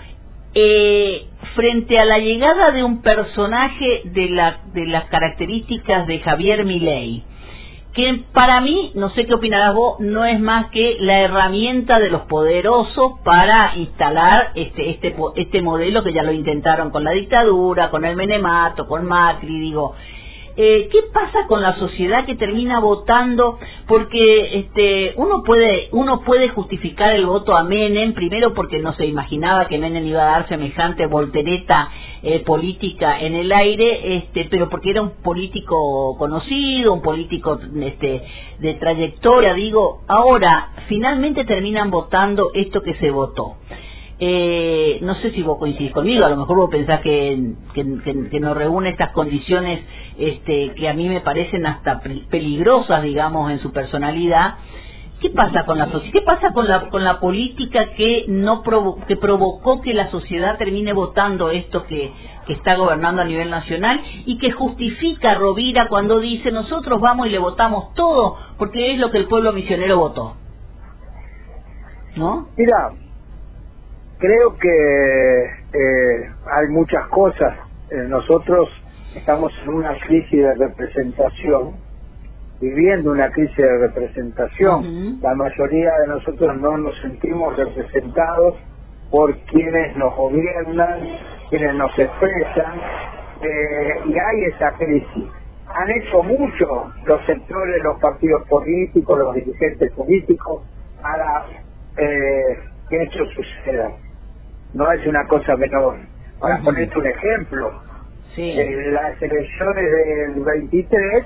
frente a la llegada de un personaje de las características de Javier Milei, que para mí, no sé qué opinarás vos, no es más que la herramienta de los poderosos para instalar este modelo que ya lo intentaron con la dictadura, con el menemato, con Macri, digo. ¿Qué pasa con la sociedad que termina votando? Porque uno puede justificar el voto a Menem, primero porque no se imaginaba que Menem iba a dar semejante voltereta política en el aire, pero porque era un político conocido, un político de trayectoria, digo. Ahora, finalmente terminan votando esto que se votó. No sé si vos coincidís conmigo, a lo mejor vos pensás que nos reúne estas condiciones que a mí me parecen hasta peligrosas, digamos, en su personalidad, ¿Qué pasa con la sociedad? ¿Qué pasa con la política que que provocó que la sociedad termine votando esto que está gobernando a nivel nacional y que justifica Rovira cuando dice nosotros vamos y le votamos todo porque es lo que el pueblo misionero votó? ¿No?
Mira, creo que hay muchas cosas. Nosotros estamos en una crisis de representación, viviendo una crisis de representación. La mayoría de nosotros no nos sentimos representados por quienes nos gobiernan, quienes nos expresan, y hay esa crisis. Han hecho mucho los sectores, los partidos políticos, los dirigentes políticos para que esto suceda. No es una cosa menor. Para ponerte un ejemplo, en las elecciones del 23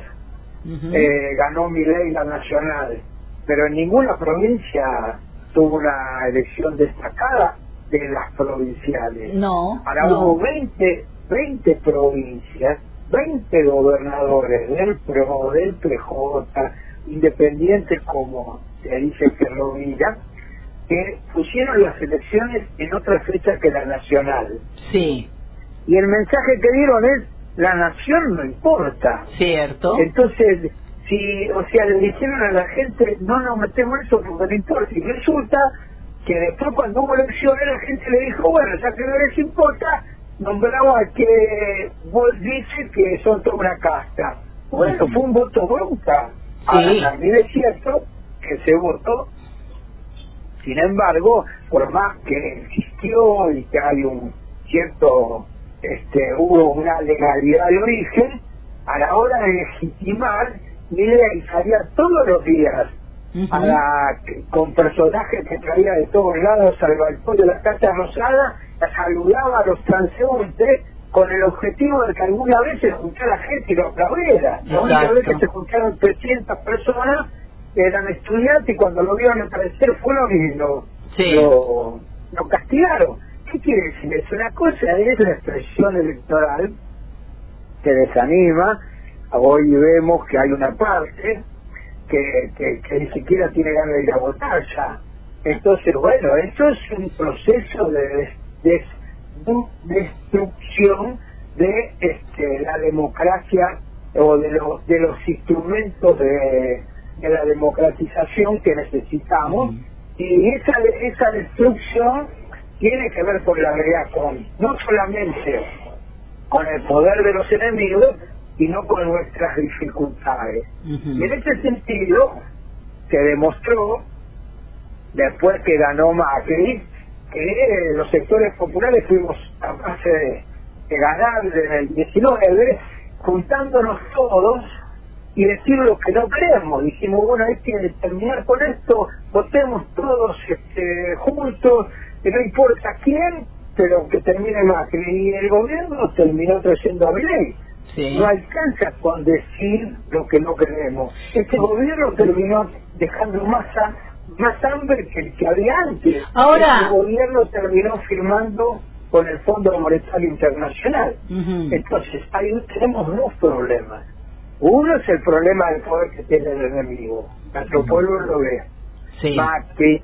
ganó Milei la nacional, pero en ninguna provincia tuvo una elección destacada de las provinciales. Ahora hubo 20 provincias, 20 gobernadores del PRO, del PJ, independientes como se dice que Rovira, que pusieron las elecciones en otra fecha que la nacional.
Sí.
Y el mensaje que dieron es, la nación no importa.
Cierto.
Entonces, le dijeron a la gente, no nos metemos en eso porque no importa. Y resulta que después cuando hubo elecciones la gente le dijo, bueno, ya que no les importa, nombramos a que vos dices que son toda una casta. Bueno, fue un voto bronca. Ahora, también es cierto que se votó. Sin embargo, por más que existió y que hay un cierto, hubo una legalidad de origen, a la hora de legitimar, Milei salía todos los días con personajes que traía de todos lados al balcón de la Casa Rosada, saludaba a los transeúntes con el objetivo de que alguna vez se escuchara la gente y lo aplaudiera. La única vez que se escucharon 300 personas eran estudiantes y cuando lo vieron aparecer fueron y lo castigaron. ¿Qué quiere decir eso? Una cosa es la expresión electoral que desanima. Hoy vemos que hay una parte que ni siquiera tiene ganas de ir a votar ya. Entonces, bueno, eso es un proceso de destrucción de la democracia o de los instrumentos de la democratización que necesitamos, y esa destrucción tiene que ver con la realidad, no solamente con el poder de los enemigos, sino con nuestras dificultades. Y en ese sentido se demostró, después que ganó Macri, que los sectores populares fuimos capaces de ganar en el 19, juntándonos todos y decir lo que no creemos. Dijimos, bueno, hay que terminar con esto, votemos todos juntos, que no importa quién, pero que termine Macri. Y el gobierno terminó trayendo a Milei. No alcanza con decir lo que no creemos. Este gobierno terminó dejando más hambre que el que había antes.
Ahora,
el gobierno terminó firmando con el Fondo Monetario Internacional. Entonces, ahí tenemos dos problemas. Uno es el problema del poder que tiene el enemigo. Nuestro pueblo lo ve. Macri,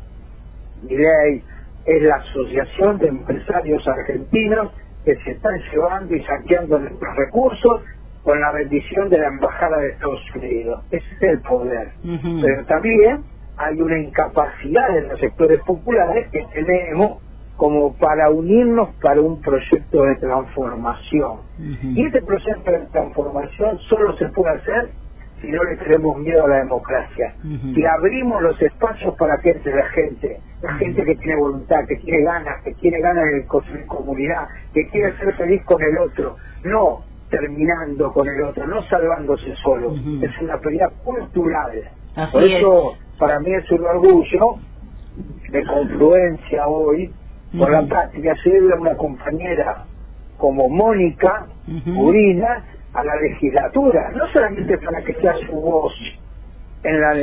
Milei, es la Asociación de Empresarios Argentinos que se están llevando y saqueando nuestros recursos con la bendición de la Embajada de Estados Unidos. Ese es el poder. Pero también hay una incapacidad en los sectores populares que tenemos como para unirnos para un proyecto de transformación. Y ese proyecto de transformación solo se puede hacer si no le tenemos miedo a la democracia. Si abrimos los espacios para que entre la gente que tiene voluntad, que quiere ganas de construir comunidad, que quiere ser feliz con el otro, no terminando con el otro, no salvándose solo. Es una pelea cultural. Por eso, para mí es un orgullo de confluencia hoy por la práctica. Se debe a una compañera como Mónica Urina a la legislatura, no solamente para que sea su voz en la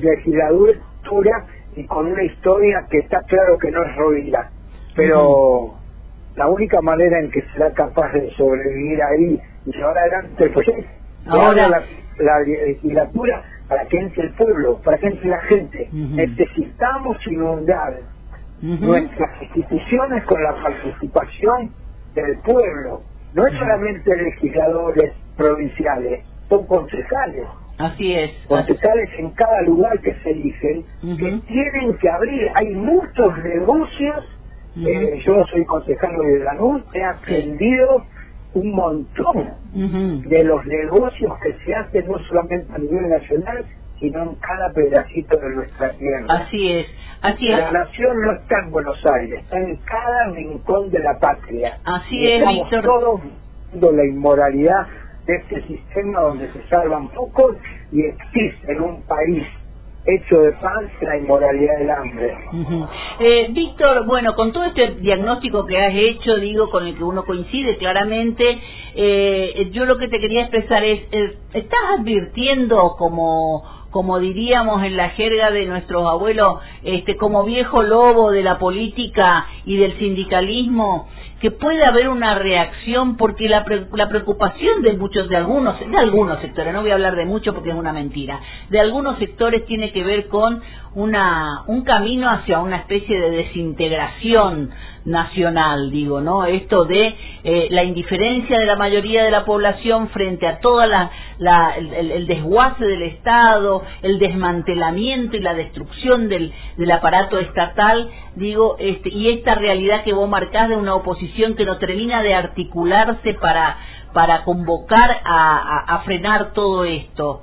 legislatura y con una historia que está claro que no es Rovira, pero la única manera en que será capaz de sobrevivir ahí y llevar adelante el proyecto, ahora la legislatura, para que entre el pueblo, para que entre la gente. Necesitamos inundar nuestras instituciones con la participación del pueblo. No es solamente legisladores provinciales, son concejales.
Así es.
Concejales en cada lugar que se eligen, que tienen que abrir. Hay muchos negocios. Yo soy concejal de Lanús, he aprendido un montón de los negocios que se hacen no solamente a nivel nacional, sino en cada pedacito de nuestra tierra.
Así es.
La nación no está en Buenos Aires, está en cada rincón de la patria.
Así es,
estamos
Víctor.
todos viendo la inmoralidad de este sistema donde se salvan pocos y existe en un país hecho de pan la inmoralidad del hambre.
Víctor, bueno, con todo este diagnóstico que has hecho, digo, con el que uno coincide claramente, yo lo que te quería expresar es, ¿estás advirtiendo como diríamos en la jerga de nuestros abuelos, como viejo lobo de la política y del sindicalismo, que puede haber una reacción? Porque la preocupación de algunos sectores, no voy a hablar de muchos porque es una mentira, de algunos sectores tiene que ver con un camino hacia una especie de desintegración nacional, digo, ¿no? Esto de la indiferencia de la mayoría de la población frente a toda el desguace del Estado, el desmantelamiento y la destrucción del aparato estatal, digo, y esta realidad que vos marcás de una oposición que no termina de articularse para convocar a frenar todo esto.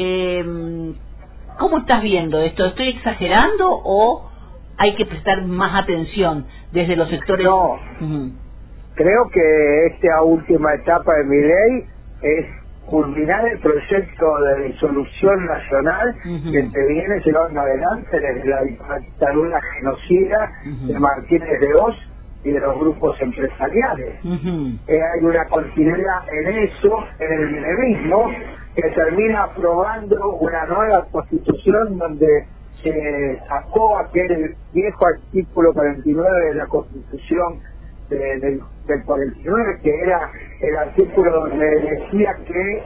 ¿Cómo estás viendo esto? ¿Estoy exagerando o hay que prestar más atención desde los sectores?
No, creo que esta última etapa de mi ley es culminar el proyecto de disolución nacional que te viene llevando adelante desde la dictadura genocida de Martínez de Oz y de los grupos empresariales. Hay una continuidad en eso, en el minerismo, que termina aprobando una nueva constitución donde se sacó aquel viejo artículo 49 de la Constitución del 49, que era el artículo donde decía que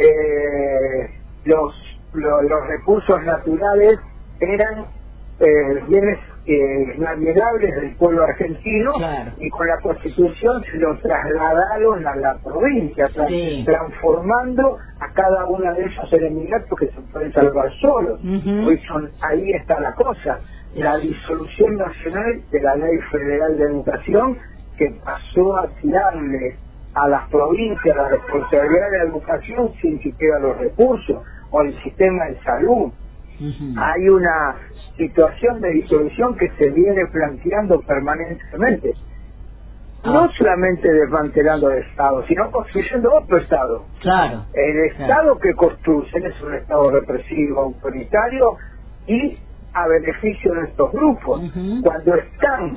los recursos naturales eran bienes inalienables del pueblo argentino, y con la Constitución se lo trasladaron a la provincia, transformando a cada uno de esos enemigatos que se pueden salvar solos. Ahí está la cosa, la disolución nacional de la Ley Federal de Educación, que pasó a tirarle a las provincias la responsabilidad de la educación sin siquiera los recursos, o el sistema de salud. Hay una situación de disolución que se viene planteando permanentemente, no solamente desmantelando el Estado, sino construyendo otro Estado. El Estado que construyen es un Estado represivo, autoritario y a beneficio de estos grupos. Cuando están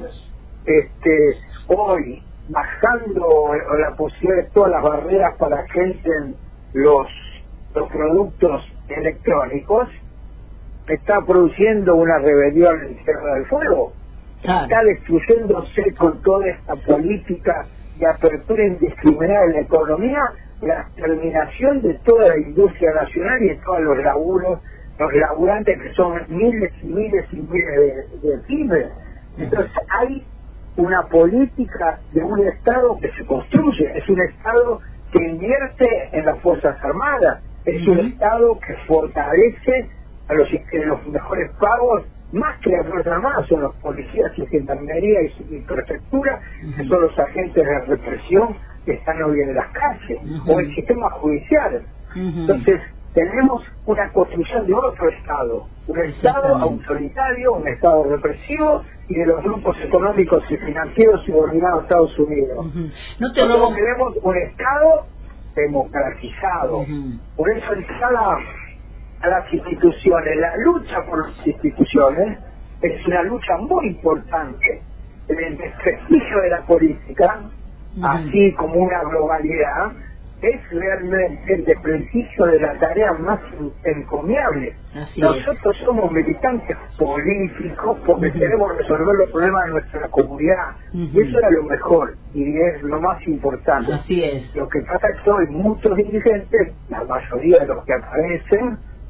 hoy bajando la posibilidad de todas las barreras para que entren los productos electrónicos, está produciendo una rebelión en Tierra del Fuego, está destruyéndose con toda esta política de apertura indiscriminada en la economía, la terminación de toda la industria nacional y de todos los laburantes que son miles y miles y miles de pymes. Entonces hay una política de un Estado que se construye, es un Estado que invierte en las Fuerzas Armadas, es un Estado que fortalece a los mejores pagos, más que las Fuerzas Armadas, son los policías y gendarmería y prefectura, que son los agentes de represión que están hoy en las calles, o el sistema judicial. Entonces, tenemos una construcción de otro Estado, un Estado autoritario, un Estado represivo y de los grupos económicos y financieros subordinados a Estados Unidos. Nosotros tenemos un Estado democratizado, por eso a las instituciones, la lucha por las instituciones es una lucha muy importante. El desprestigio de la política, así como una globalidad, es realmente el desprestigio de la tarea más encomiable. Nosotros somos militantes políticos porque queremos resolver los problemas de nuestra comunidad, y eso era lo mejor y es lo más importante. Lo que pasa es que hoy muchos dirigentes, la mayoría de los que aparecen,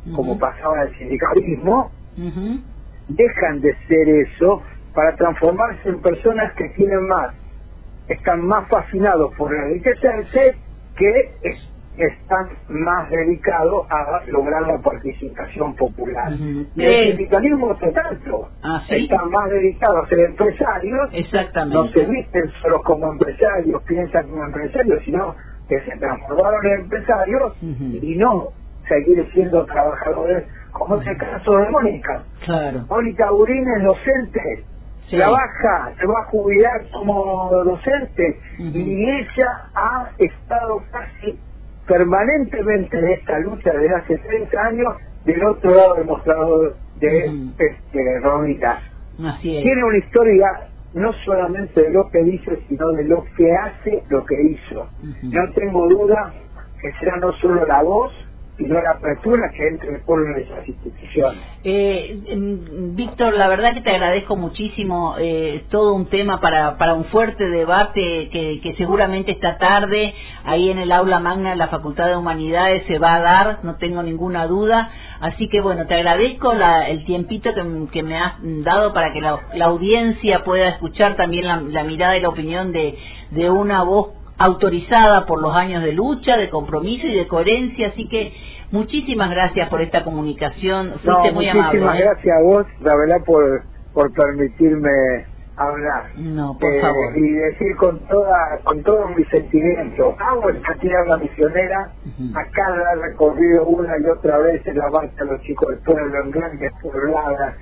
como pasaba en el sindicalismo, dejan de ser eso para transformarse en personas que tienen más, están más fascinados por enriquecerse, que están más dedicados a lograr la participación popular. Y el sindicalismo es tanto, están más dedicados a ser empresarios, no se visten solo como empresarios, piensan como empresarios, sino que se transformaron en empresarios y no seguir siendo trabajadores, como es el caso de Mónica. Mónica Gurín es docente, trabaja, se va a jubilar como docente, y ella ha estado casi permanentemente en esta lucha desde hace 30 años del otro lado del mostrador de Romita. Tiene una historia no solamente de lo que dice, sino de lo que hace, lo que hizo. No tengo duda que será no solo la voz, sino la apertura que entre el pueblo en esas instituciones.
Víctor, la verdad que te agradezco muchísimo, todo un tema para un fuerte debate que seguramente esta tarde ahí en el aula magna de la Facultad de Humanidades se va a dar, no tengo ninguna duda. Así que bueno, te agradezco el tiempito que me has dado para que la audiencia pueda escuchar también la mirada y la opinión de una voz autorizada por los años de lucha, de compromiso y de coherencia. Así que muchísimas gracias por esta comunicación, fuiste muy amable.
Muchísimas gracias a vos, la verdad, por permitirme hablar.
No, por favor.
Y decir con todo mi sentimiento, hago el Castilla la Misionera, acá la he recorrido una y otra vez en la marcha de los chicos del pueblo, en grandes pobladas,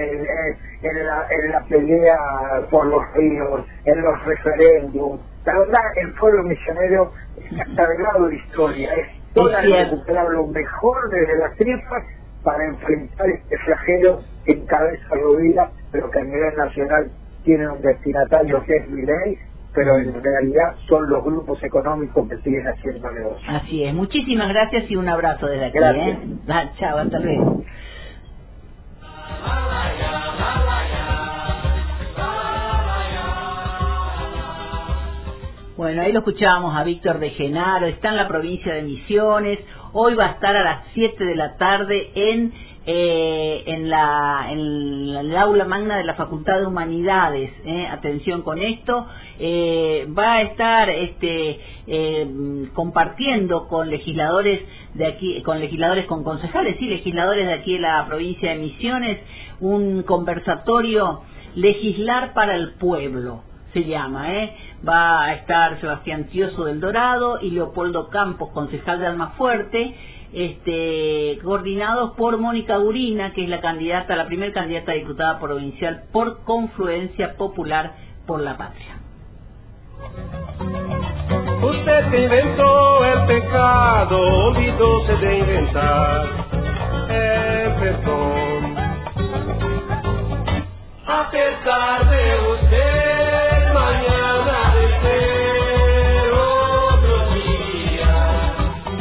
en la pelea por los ríos, en los referéndums. La verdad, el pueblo misionero está cargado de historia, es toda de recuperar lo mejor desde las tripas para enfrentar este flagelo que encabeza Rovira, pero que a nivel nacional tiene un destinatario que es Milei, pero en realidad son los grupos económicos que siguen haciendo negocio.
Así es, muchísimas gracias y un abrazo desde aquí.
Gracias.
Chao, hasta luego. Bueno, ahí lo escuchábamos a Víctor de Genaro, está en la provincia de Misiones, hoy va a estar a las 7 de la tarde en el aula magna de la Facultad de Humanidades, atención con esto, va a estar compartiendo con legisladores de aquí, con concejales y legisladores de aquí de la provincia de Misiones, un conversatorio Legislar para el Pueblo, se llama, va a estar Sebastián Tioso del Dorado y Leopoldo Campos, concejal de Almafuerte, coordinados por Mónica Gurina, que es la primera candidata a diputada provincial por Confluencia Popular por la Patria.
Usted que inventó el pecado, olvidóse de inventar el perdón. A pesar de usted, mañana de ser otro día.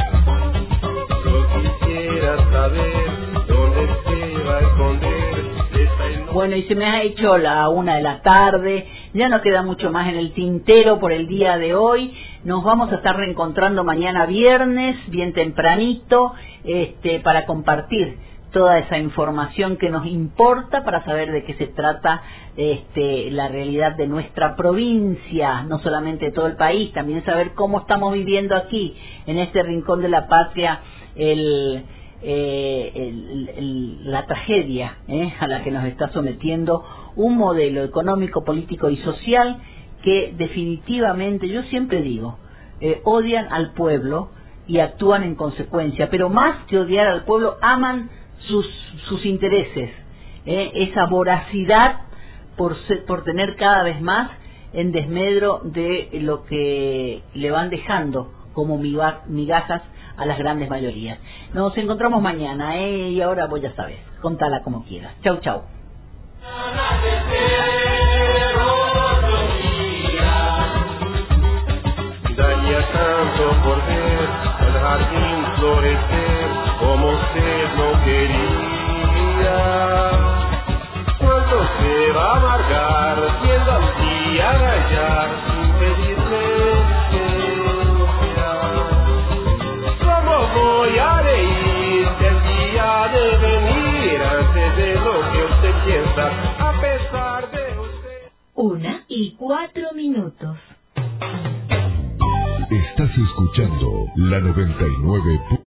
Yo quisiera saber dónde se va a esconder.
Bueno, y se me ha hecho la 1 de la tarde, ya no queda mucho más en el tintero por el día de hoy. Nos vamos a estar reencontrando mañana viernes, bien tempranito, para compartir toda esa información que nos importa para saber de qué se trata la realidad de nuestra provincia, no solamente de todo el país, también saber cómo estamos viviendo aquí, en este rincón de la patria, la tragedia a la que nos está sometiendo un modelo económico, político y social que definitivamente, yo siempre digo, odian al pueblo y actúan en consecuencia, pero más que odiar al pueblo, aman sus intereses, esa voracidad por tener cada vez más en desmedro de lo que le van dejando como migajas a las grandes mayorías. Nos encontramos mañana, y ahora vos ya sabes, contala como quieras. Chau, chau.
Daría tanto por ver el jardín florecer como usted no quería. ¿Cuánto se va a amargar viendo al día rayar sin pedirle licencia? ¿Cómo voy a reír del día de lo que usted piensa, a pesar de usted.
1:04.
Estás escuchando la 99.